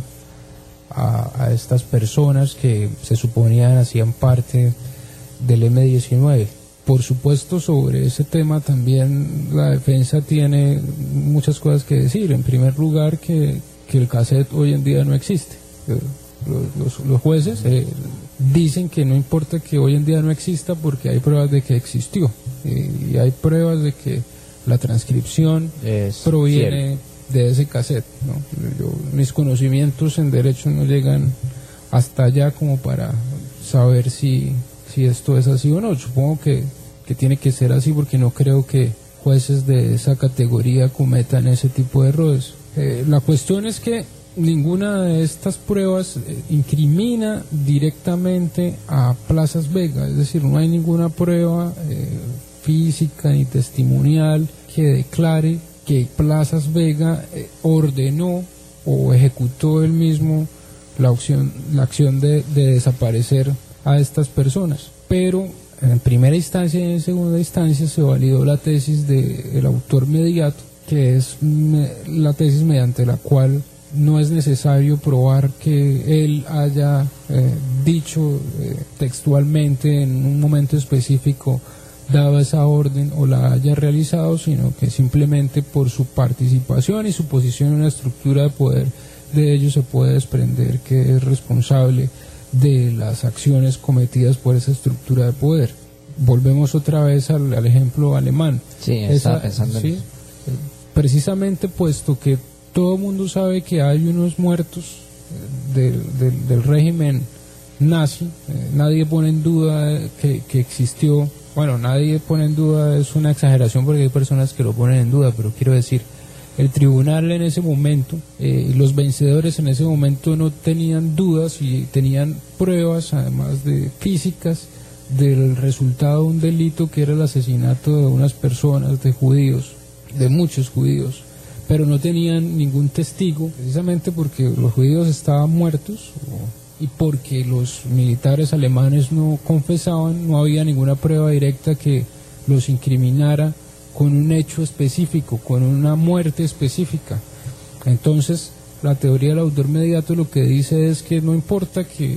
a, a estas personas que se suponían hacían parte del eme diecinueve. Por supuesto, sobre ese tema también la defensa tiene muchas cosas que decir. En primer lugar, que, que el cassette hoy en día no existe. Los, los, los jueces eh, dicen que no importa que hoy en día no exista porque hay pruebas de que existió. Y hay pruebas de que la transcripción es proviene cierto. de ese cassette, ¿no? Yo, mis conocimientos en derecho no llegan hasta allá como para saber si, si esto es así o no. Supongo que, que tiene que ser así porque no creo que jueces de esa categoría cometan ese tipo de errores. Eh, la cuestión es que ninguna de estas pruebas eh, incrimina directamente a Plazas Vega, es decir, no hay ninguna prueba eh, física ni testimonial que declare que Plazas Vega eh, ordenó o ejecutó él mismo la acción, la acción de, de desaparecer a estas personas. Pero en primera instancia y en segunda instancia se validó la tesis del autor mediato, que es me, la tesis mediante la cual no es necesario probar que él haya eh, dicho eh, textualmente en un momento específico daba esa orden o la haya realizado, sino que simplemente por su participación y su posición en una estructura de poder de ello se puede desprender que es responsable de las acciones cometidas por esa estructura de poder. Volvemos otra vez al, al ejemplo alemán.
Sí, estaba pensando en
¿sí?
eso.
Precisamente puesto que todo el mundo sabe que hay unos muertos del, del, del régimen nazi, eh, nadie pone en duda que, que existió, bueno, nadie pone en duda, es una exageración porque hay personas que lo ponen en duda, pero quiero decir, el tribunal en ese momento, eh, los vencedores en ese momento no tenían dudas y tenían pruebas, además de físicas, del resultado de un delito que era el asesinato de unas personas, de judíos, de muchos judíos, pero no tenían ningún testigo, precisamente porque los judíos estaban muertos y porque los militares alemanes no confesaban, no había ninguna prueba directa que los incriminara con un hecho específico, con una muerte específica. Entonces, la teoría del autor mediato lo que dice es que no importa que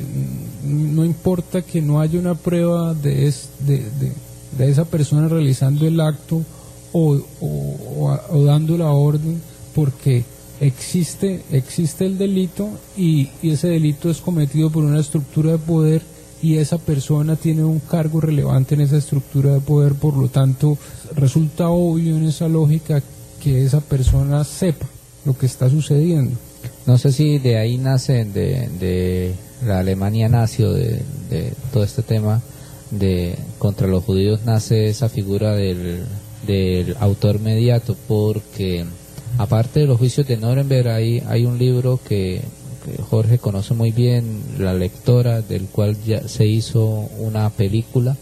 no importa que no haya una prueba de, es, de, de, de esa persona realizando el acto o, o, o, o dando la orden, porque existe existe el delito y, y ese delito es cometido por una estructura de poder y esa persona tiene un cargo relevante en esa estructura de poder, por lo tanto resulta obvio en esa lógica que esa persona sepa lo que está sucediendo.
No sé si de ahí nace, de, de la Alemania nazi, o de, de todo este tema de contra los judíos, nace esa figura del, del autor mediato, porque aparte de los juicios de Nuremberg hay, hay un libro que Jorge conoce muy bien, La lectora, del cual ya se hizo una película,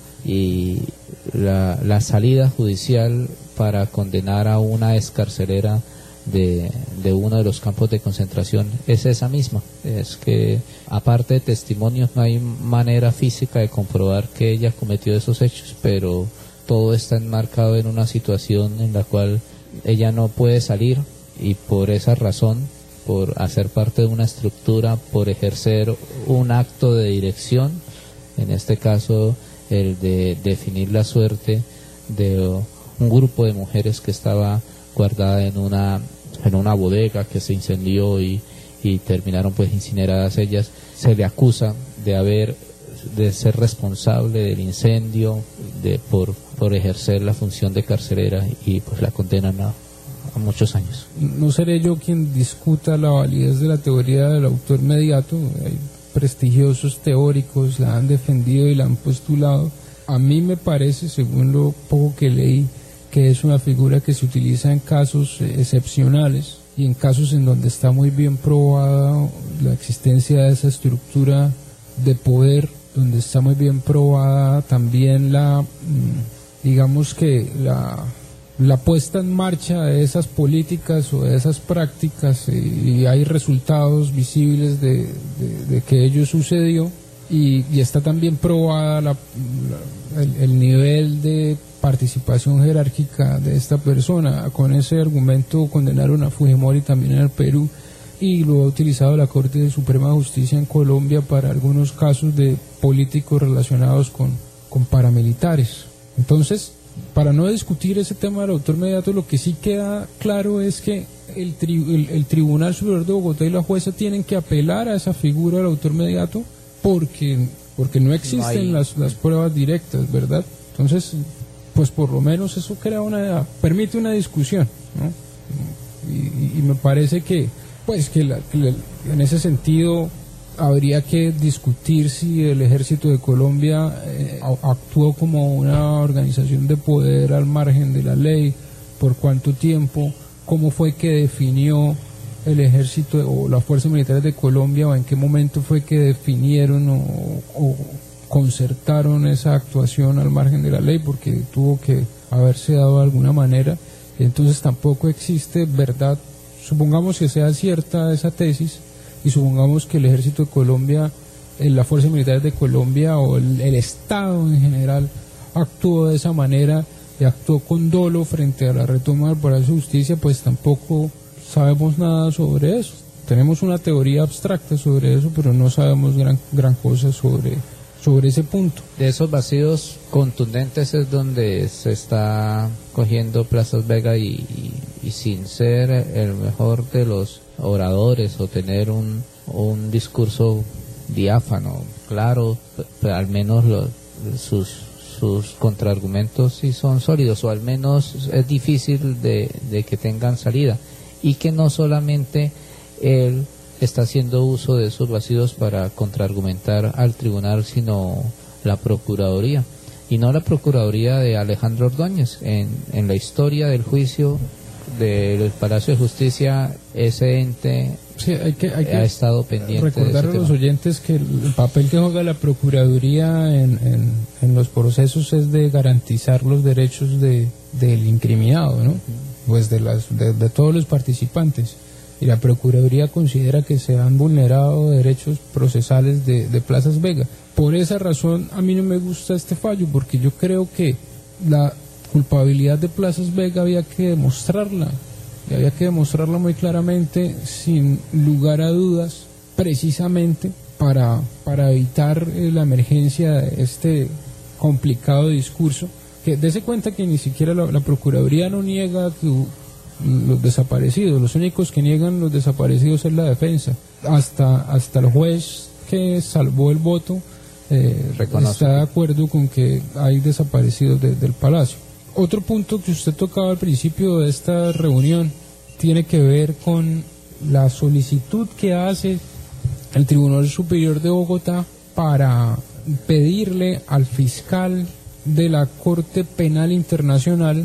y la, la salida judicial para condenar a una excarcelera de, de uno de los campos de concentración es esa misma, es que aparte de testimonios no hay manera física de comprobar que ella cometió esos hechos, pero todo está enmarcado en una situación en la cual ella no puede salir, y por esa razón, por hacer parte de una estructura, por ejercer un acto de dirección, en este caso el de definir la suerte de un grupo de mujeres que estaba guardada en una en una bodega que se incendió y, y terminaron pues incineradas ellas, se le acusa de haber de ser responsable del incendio, de por por ejercer la función de carcelera, y pues la condenan a a muchos años.
No seré yo quien discuta la validez de la teoría del autor mediato, hay prestigiosos teóricos la han defendido y la han postulado. A mí me parece, según lo poco que leí, que es una figura que se utiliza en casos excepcionales y en casos en donde está muy bien probada la existencia de esa estructura de poder, donde está muy bien probada también la, digamos que la la puesta en marcha de esas políticas o de esas prácticas, y, y hay resultados visibles de, de, de que ello sucedió, y, y está también probada la, la, el, el nivel de participación jerárquica de esta persona. Con ese argumento condenaron a Fujimori también en el Perú, y lo ha utilizado la Corte de Suprema Justicia en Colombia para algunos casos de políticos relacionados con, con paramilitares. Entonces, para no discutir ese tema del autor mediato, lo que sí queda claro es que el, tri, el, el Tribunal Superior de Bogotá y la jueza tienen que apelar a esa figura del autor mediato porque, porque no existen no hay... las, las pruebas directas, ¿verdad? Entonces, pues por lo menos eso crea una, permite una discusión, ¿no? Y, y me parece que, pues que, la, que la, en ese sentido habría que discutir si el Ejército de Colombia eh, actuó como una organización de poder al margen de la ley, por cuánto tiempo, cómo fue que definió el Ejército o las Fuerzas Militares de Colombia, o en qué momento fue que definieron o, o concertaron esa actuación al margen de la ley, porque tuvo que haberse dado de alguna manera. Entonces tampoco existe verdad, supongamos que sea cierta esa tesis, y supongamos que el Ejército de Colombia, las Fuerzas Militares de Colombia o el, el Estado en general actuó de esa manera y actuó con dolo frente a la retoma del Palacio de Justicia, pues tampoco sabemos nada sobre eso. Tenemos una teoría abstracta sobre eso, pero no sabemos gran, gran cosa sobre, sobre ese punto.
De esos vacíos contundentes es donde se está cogiendo Plazas Vega, y, y, y sin ser el mejor de los oradores o tener un, un discurso diáfano, claro, pero al menos los, sus, sus contraargumentos sí son sólidos, o al menos es difícil de, de que tengan salida. y que no solamente él está haciendo uso de esos vacíos para contraargumentar al tribunal, sino la Procuraduría, y no la Procuraduría de Alejandro Ordóñez. En, en la historia del juicio del Palacio de Justicia, ese ente
sí, hay que, hay que
ha estado pendiente.
Recordar
de ese
a los
tema.
oyentes que el papel que juega la Procuraduría en, en, en los procesos es de garantizar los derechos de, del incriminado, ¿no? Pues de, las, de, de todos los participantes. Y la Procuraduría considera que se han vulnerado derechos procesales de, de Plazas Vega. Por esa razón a mí no me gusta este fallo, porque yo creo que la culpabilidad de Plazas Vega había que demostrarla, y había que demostrarla muy claramente, sin lugar a dudas, precisamente para, para evitar eh, la emergencia de este complicado discurso. Que dese cuenta que ni siquiera la, la Procuraduría no niega que los desaparecidos, los únicos que niegan los desaparecidos es la defensa. Hasta, hasta el juez que salvó el voto eh, está de acuerdo con que hay desaparecidos de, del Palacio. Otro punto que usted tocaba al principio de esta reunión tiene que ver con la solicitud que hace el Tribunal Superior de Bogotá para pedirle al fiscal de la Corte Penal Internacional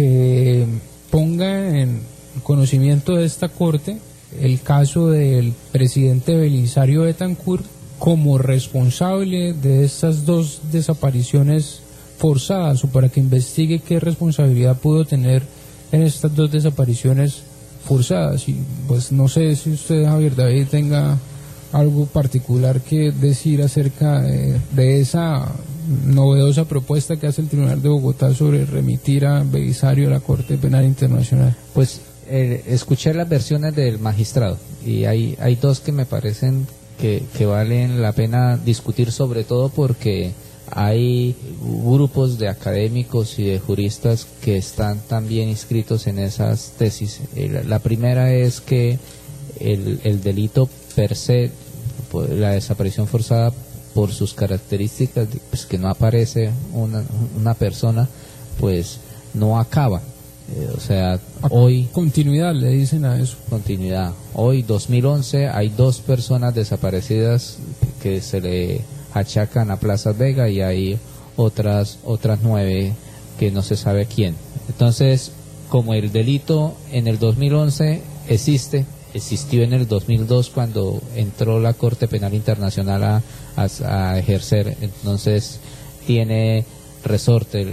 que ponga en conocimiento de esta Corte el caso del presidente Belisario Betancur como responsable de estas dos desapariciones forzadas, o para que investigue qué responsabilidad pudo tener en estas dos desapariciones forzadas. Y pues no sé si usted, Javier David, tenga algo particular que decir acerca de, de esa novedosa propuesta que hace el Tribunal de Bogotá sobre remitir a Belisario a la Corte Penal Internacional.
Pues eh, escuché las versiones del magistrado y hay, hay dos que me parecen que, que valen la pena discutir, sobre todo porque hay grupos de académicos y de juristas que están también inscritos en esas tesis. La, la primera es que el, el delito per se, la desaparición forzada, por sus características, pues que no aparece una, una persona, pues no acaba. Eh, o sea, hoy...
Continuidad, le dicen a eso.
Continuidad. Hoy, dos mil once, hay dos personas desaparecidas que se le achacan a Plazas Vega y hay otras, otras nueve que no se sabe quién. Entonces, como el delito en el dos mil once existe, existió en el dos mil dos cuando entró la Corte Penal Internacional a, a, a ejercer, entonces tiene resorte,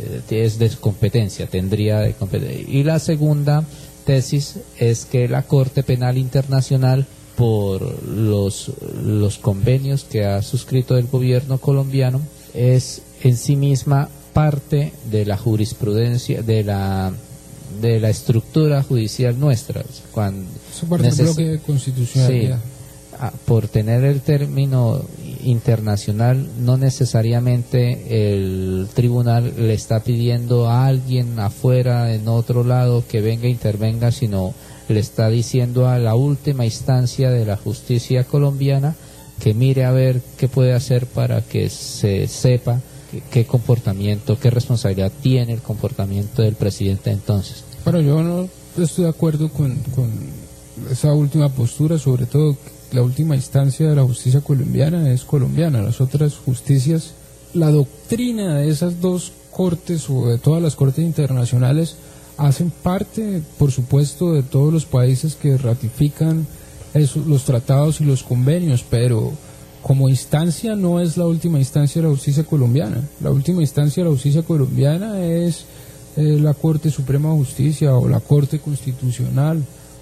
es de competencia, tendría de competencia. Y la segunda tesis es que la Corte Penal Internacional, por los, los convenios que ha suscrito el gobierno colombiano, es en sí misma parte de la jurisprudencia, de la de la estructura judicial nuestra. Cuando
Eso parte del bloque de constitucionalidad.
Sí, por tener el término internacional, no necesariamente el tribunal le está pidiendo a alguien afuera, en otro lado, que venga e intervenga, sino le está diciendo a la última instancia de la justicia colombiana que mire a ver qué puede hacer para que se sepa qué, qué comportamiento, qué responsabilidad tiene el comportamiento del presidente entonces.
Bueno, yo no estoy de acuerdo con, con esa última postura, sobre todo la última instancia de la justicia colombiana es colombiana. Las otras justicias, la doctrina de esas dos cortes o de todas las cortes internacionales hacen parte, por supuesto, de todos los países que ratifican esos, los tratados y los convenios, pero como instancia no es la última instancia de la justicia colombiana. La última instancia de la justicia colombiana es eh, la Corte Suprema de Justicia o la Corte Constitucional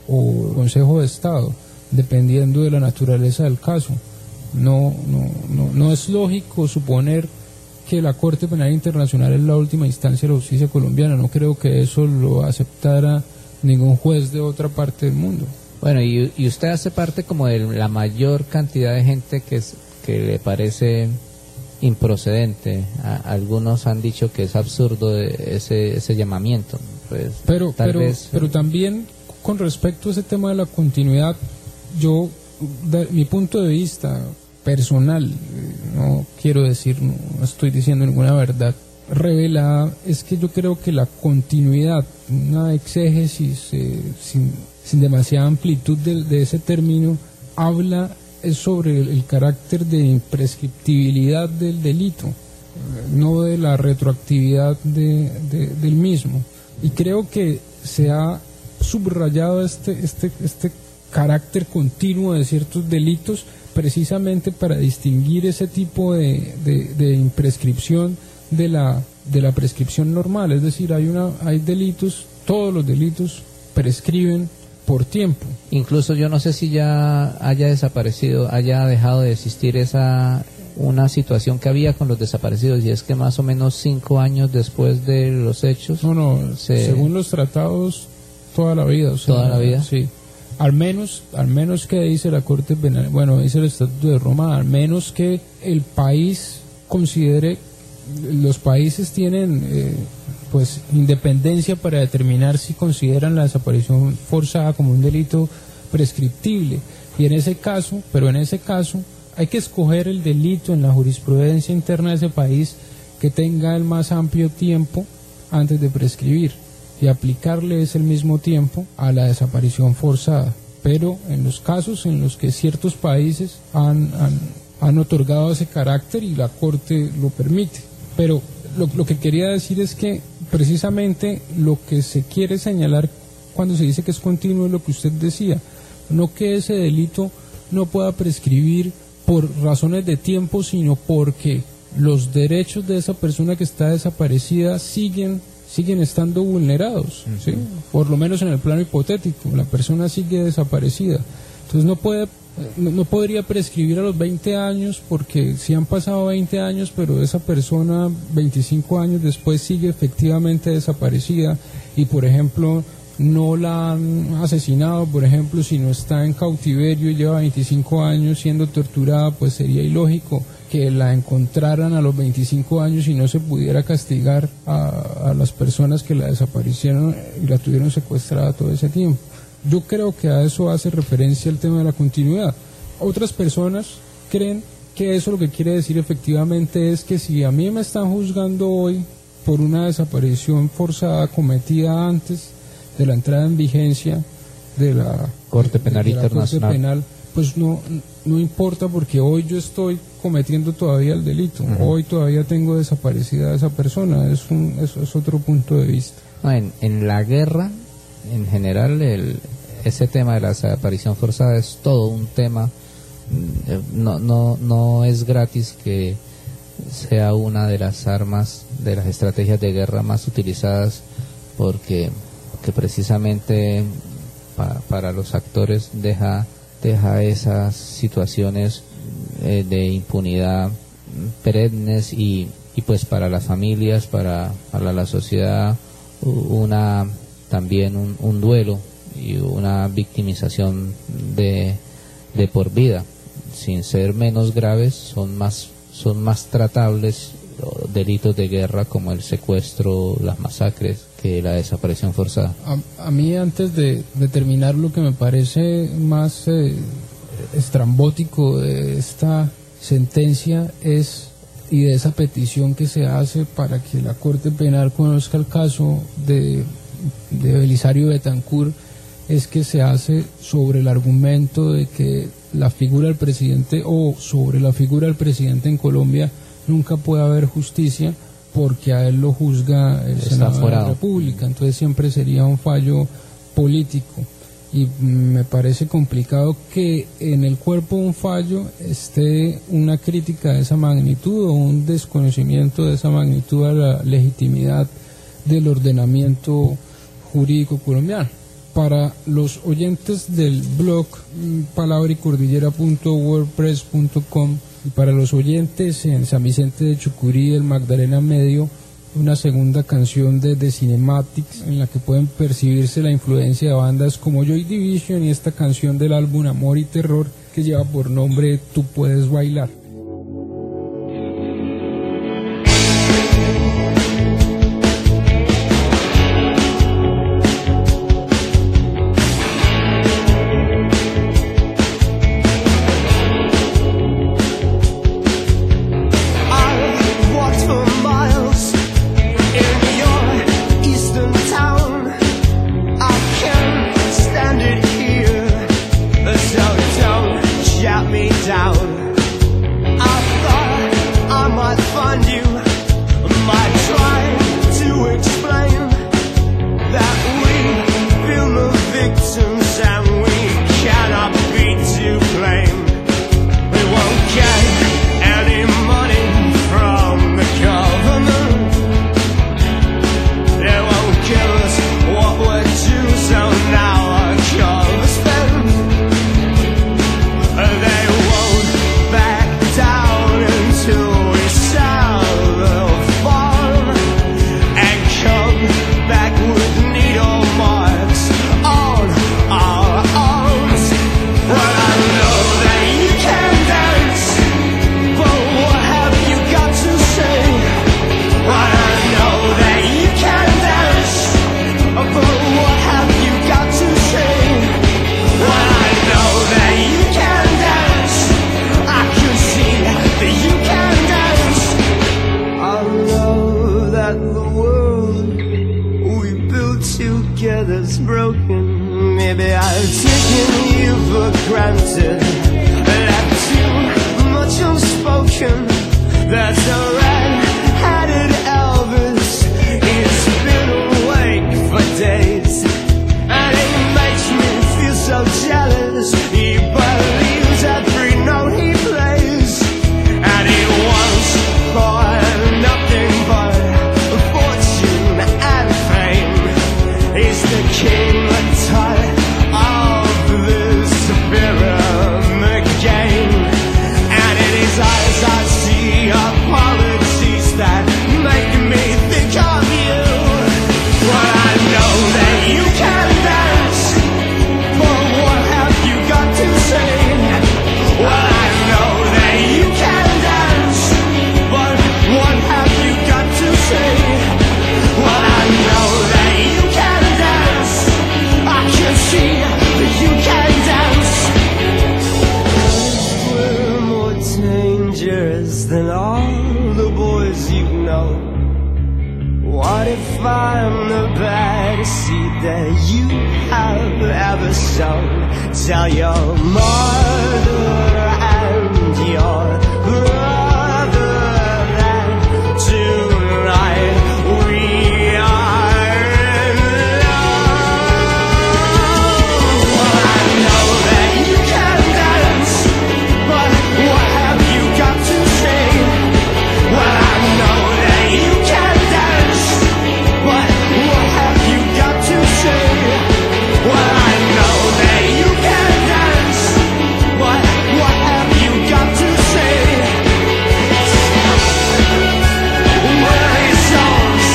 o el Consejo de Estado, dependiendo de la naturaleza del caso. No, no, no, no es lógico suponer que la Corte Penal Internacional es la última instancia de la justicia colombiana. No creo que eso lo aceptara ningún juez de otra parte del mundo.
Bueno, y, y usted hace parte como de la mayor cantidad de gente que, es, que le parece improcedente. A, algunos han dicho que es absurdo ese, ese llamamiento. Pues,
pero,
tal
pero,
vez,
pero también con respecto a ese tema de la continuidad, yo, de mi punto de vista personal, no quiero decir, no estoy diciendo ninguna verdad, revelada es que yo creo que la continuidad, una exégesis eh, sin, sin demasiada amplitud de, de ese término, habla es sobre el, el carácter de imprescriptibilidad del delito, no de la retroactividad de, de, del mismo. Y creo que se ha subrayado este, este, este carácter continuo de ciertos delitos precisamente para distinguir ese tipo de, de, de imprescripción de la, de la prescripción normal. Es decir, hay, una, hay delitos, todos los delitos prescriben por tiempo.
Incluso yo no sé si ya haya desaparecido, haya dejado de existir esa una situación que había con los desaparecidos, y es que más o menos cinco años después de los hechos.
No, no, se... según los tratados, toda la vida. O sea,
toda la vida.
Sí. Al menos, al menos que dice la Corte Penal, bueno, dice el Estatuto de Roma, al menos que el país considere, los países tienen eh, pues independencia para determinar si consideran la desaparición forzada como un delito prescriptible, y en ese caso, pero en ese caso hay que escoger el delito en la jurisprudencia interna de ese país que tenga el más amplio tiempo antes de prescribir, y aplicarle ese mismo tiempo a la desaparición forzada. Pero en los casos en los que ciertos países han, han, han otorgado ese carácter y la Corte lo permite. Pero lo, lo que quería decir es que precisamente lo que se quiere señalar cuando se dice que es continuo es lo que usted decía, no que ese delito no pueda prescribir por razones de tiempo, sino porque los derechos de esa persona que está desaparecida siguen siguen estando vulnerados, uh-huh. ¿sí? Por lo menos en el plano hipotético, la persona sigue desaparecida. Entonces no puede no, no podría prescribir a los veinte años, porque si han pasado veinte años, pero esa persona veinticinco años después sigue efectivamente desaparecida, y por ejemplo no la han asesinado, por ejemplo, si no está en cautiverio y lleva veinticinco años siendo torturada, pues sería ilógico que la encontraran a los veinticinco años y no se pudiera castigar a, a las personas que la desaparecieron y la tuvieron secuestrada todo ese tiempo. Yo creo que a eso hace referencia el tema de la continuidad. Otras personas creen que eso lo que quiere decir efectivamente es que si a mí me están juzgando hoy por una desaparición forzada cometida antes de la entrada en vigencia de la
Corte Penal
de la
Internacional,
Corte Penal, pues no no importa, porque hoy yo estoy cometiendo todavía el delito, uh-huh. Hoy todavía tengo desaparecida a esa persona. Es un es, es otro punto de vista.
No, en, en la guerra, en general, el, ese tema de la desaparición forzada es todo un tema. No no no es gratis que sea una de las armas, de las estrategias de guerra más utilizadas, porque que precisamente para, para los actores deja deja esas situaciones eh, de impunidad perennes, y, y pues para las familias, para, para la sociedad, una también un, un duelo y una victimización de, de por vida. Sin ser menos graves, son más son más tratables delitos de guerra como el secuestro, las masacres, que la desaparición forzada.
A, a mí, antes de, de terminar, lo que me parece más eh, estrambótico de esta sentencia es, y de esa petición que se hace para que la Corte Penal conozca el caso de, de Belisario Betancur, es que se hace sobre el argumento de que la figura del presidente, o sobre la figura del presidente en Colombia, nunca puede haber justicia porque a él lo juzga el Senado de la República. Entonces siempre sería un fallo político, y me parece complicado que en el cuerpo de un fallo esté una crítica de esa magnitud o un desconocimiento de esa magnitud a la legitimidad del ordenamiento jurídico colombiano. Para los oyentes del blog palabricordillera punto wordpress punto com, y para los oyentes en San Vicente de Chucurí, del Magdalena Medio, una segunda canción de The Cinematics, en la que pueden percibirse la influencia de bandas como Joy Division, y esta canción del álbum Amor y Terror, que lleva por nombre Tú Puedes Bailar.
that the world we built together's broken. Maybe I've taken you for granted, left too much unspoken. That's a red-headed Elvis. He's been awake for days, and it makes me feel so jealous. He believes every note he plays, and he wants for nothing but fortune and fame. He's the king tut of this pyramid game, and in his eyes I see apologies that make me think of you. But I know that you can dance, but what have you got to say? Well, I know that you can dance, but what have you got to say? Well, I know that you can dance, I can see that you can dance. We're more dangerous than all the boys you know. What if I'm the baddest seat that you have ever shown? Tell your mother and your brother that tonight we are in love. Well, I know that you can dance, but what have you got to say? Well, I know that you can dance, but what have you got to say? Well, I know that you can dance, but what have you got to say? Where are your songs?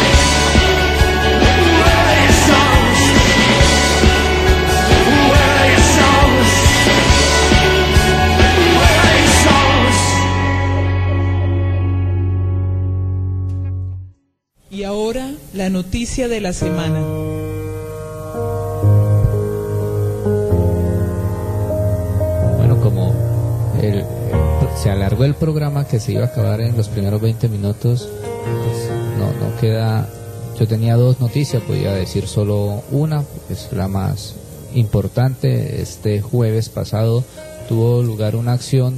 Where are your songs? Where are your songs? Where are your songs?
Y ahora, la noticia de la semana.
Bueno, como el, el- se alargó el programa que se iba a acabar en los primeros veinte minutos, pues no, no queda. Yo tenía dos noticias, podía decir solo una, es la más importante. Este jueves pasado tuvo lugar una acción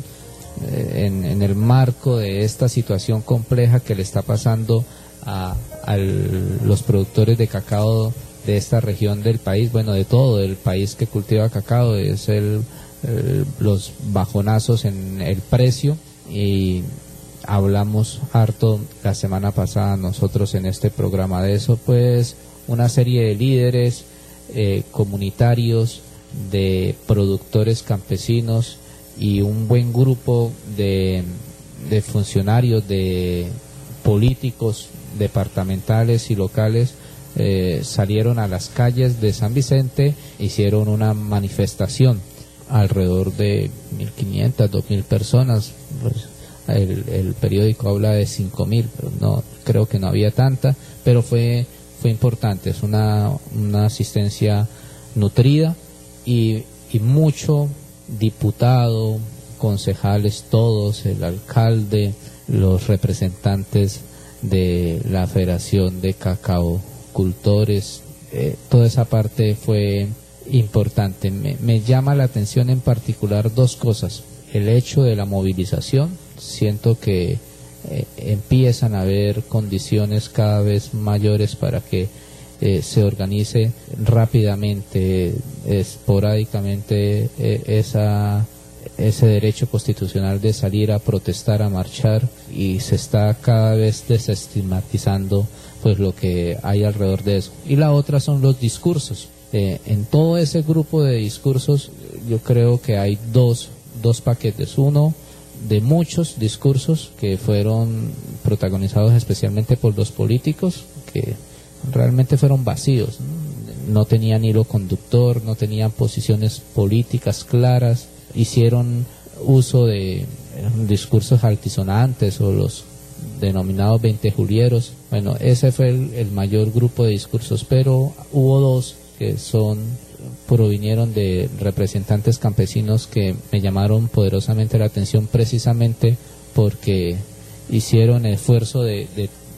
eh, en, en el marco de esta situación compleja que le está pasando a, a los productores de cacao de esta región del país, bueno, de todo el país que cultiva cacao. Es el, el- los bajonazos en el precio, y hablamos harto la semana pasada nosotros en este programa de eso. Pues una serie de líderes eh, comunitarios, de productores campesinos y un buen grupo de, de funcionarios, de políticos departamentales y locales eh, salieron a las calles de San Vicente, hicieron una manifestación, alrededor de mil quinientas, dos mil personas. Pues, el, el periódico habla de cinco mil, pero no, creo que no había tanta, pero fue fue importante. Es una, una asistencia nutrida, y, y mucho diputado, concejales todos, el alcalde, los representantes de la Federación de Cacaocultores, eh, toda esa parte fue importante. Me, me llama la atención en particular dos cosas: el hecho de la movilización. Siento que eh, empiezan a haber condiciones cada vez mayores para que eh, se organice rápidamente, esporádicamente, eh, esa ese derecho constitucional de salir a protestar, a marchar, y se está cada vez desestigmatizando pues lo que hay alrededor de eso. Y la otra son los discursos. Eh, en todo ese grupo de discursos yo creo que hay dos, dos paquetes. Uno de muchos discursos que fueron protagonizados especialmente por los políticos, que realmente fueron vacíos, no, no tenían hilo conductor, no tenían posiciones políticas claras, hicieron uso de discursos altisonantes o los denominados veintejulieros. Bueno, ese fue el, el mayor grupo de discursos, pero hubo dos que son provinieron de representantes campesinos que me llamaron poderosamente la atención, precisamente porque hicieron el esfuerzo de, de,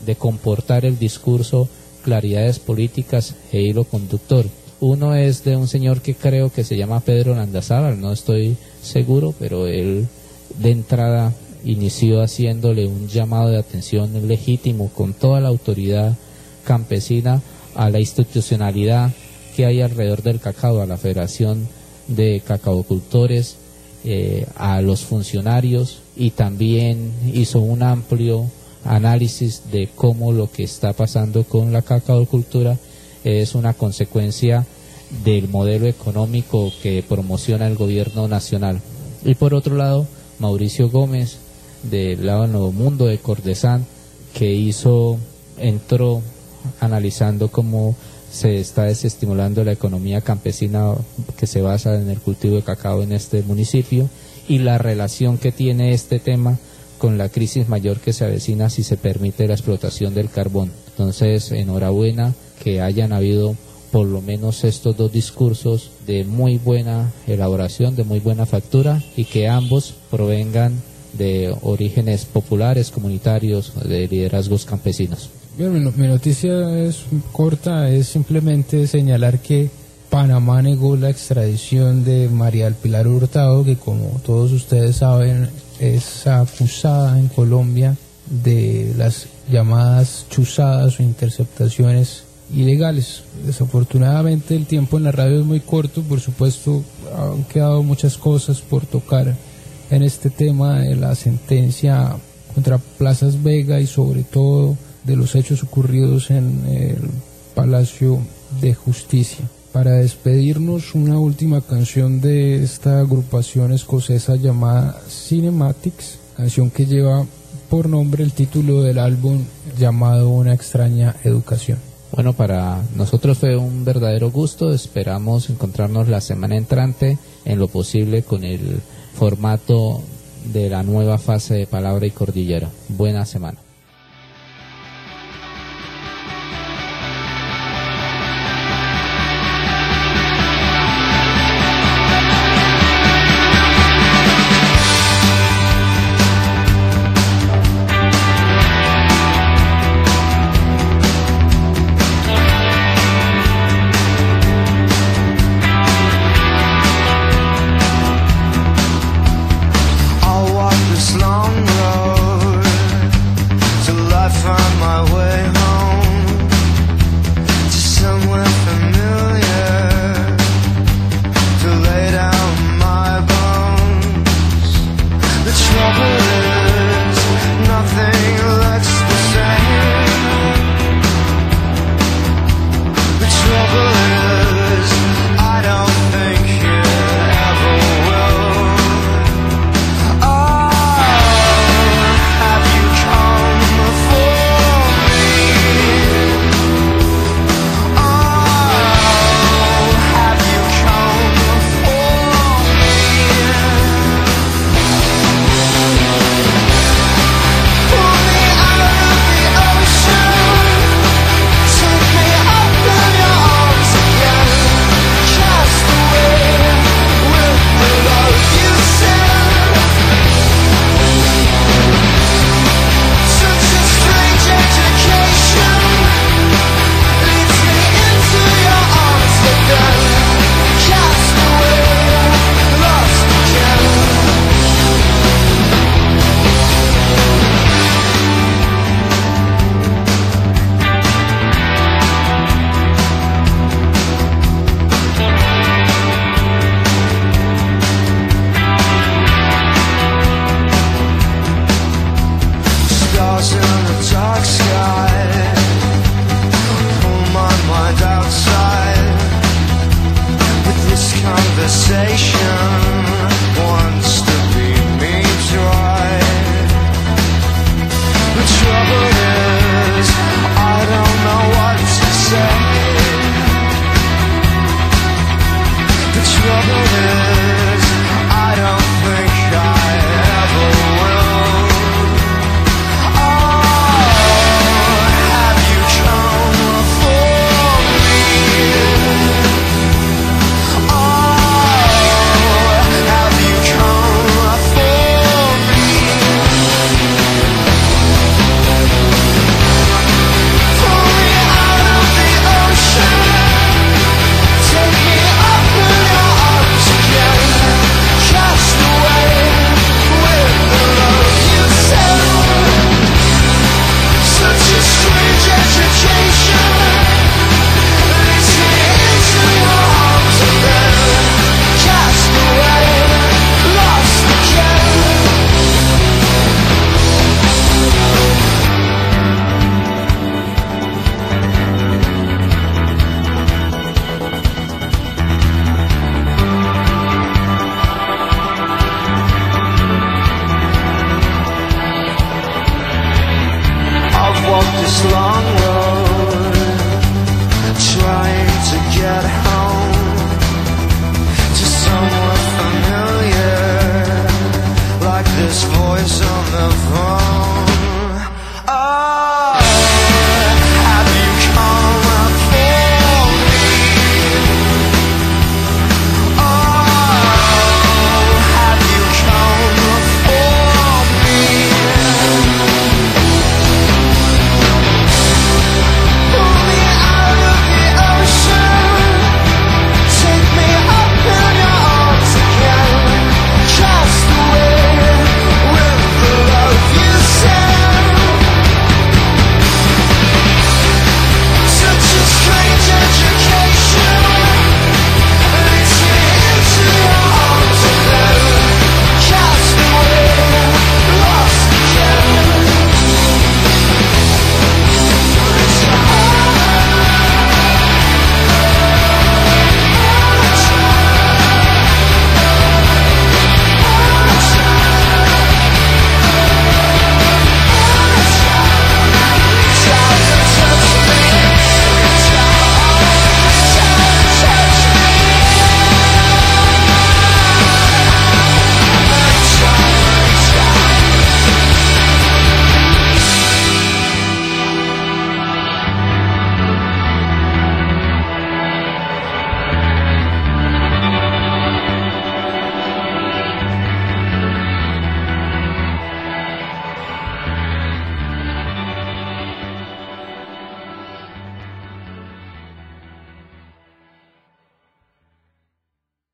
de comportar el discurso, claridades políticas e hilo conductor. Uno es de un señor que creo que se llama Pedro Landazábal, no estoy seguro, pero él de entrada inició haciéndole un llamado de atención legítimo con toda la autoridad campesina a la institucionalidad que hay alrededor del cacao, a la Federación de Cacaocultores, eh, a los funcionarios, y también hizo un amplio análisis de cómo lo que está pasando con la cacaocultura es una consecuencia del modelo económico que promociona el gobierno nacional. Y por otro lado, Mauricio Gómez, del lado del Nuevo Mundo de Cordesán, que hizo, entró analizando cómo se está desestimulando la economía campesina que se basa en el cultivo de cacao en este municipio, y la relación que tiene este tema con la crisis mayor que se avecina si se permite la explotación del carbón. Entonces, enhorabuena que hayan habido por lo menos estos dos discursos de muy buena elaboración, de muy buena factura, y que ambos provengan de orígenes populares, comunitarios, de liderazgos campesinos.
Bien, mi, mi noticia es corta, es simplemente señalar que Panamá negó la extradición de María del Pilar Hurtado, que como todos ustedes saben es acusada en Colombia de las llamadas chuzadas o interceptaciones ilegales. Desafortunadamente el tiempo en la radio es muy corto, por supuesto han quedado muchas cosas por tocar en este tema de la sentencia contra Plazas Vega y sobre todo de los hechos ocurridos en el Palacio de Justicia. Para despedirnos, una última canción de esta agrupación escocesa llamada Cinematics, canción que lleva por nombre el título del álbum llamado Una extraña educación.
Bueno, para nosotros fue un verdadero gusto, esperamos encontrarnos la semana entrante en lo posible con el formato de la nueva fase de Palabra y Cordillera. Buena semana.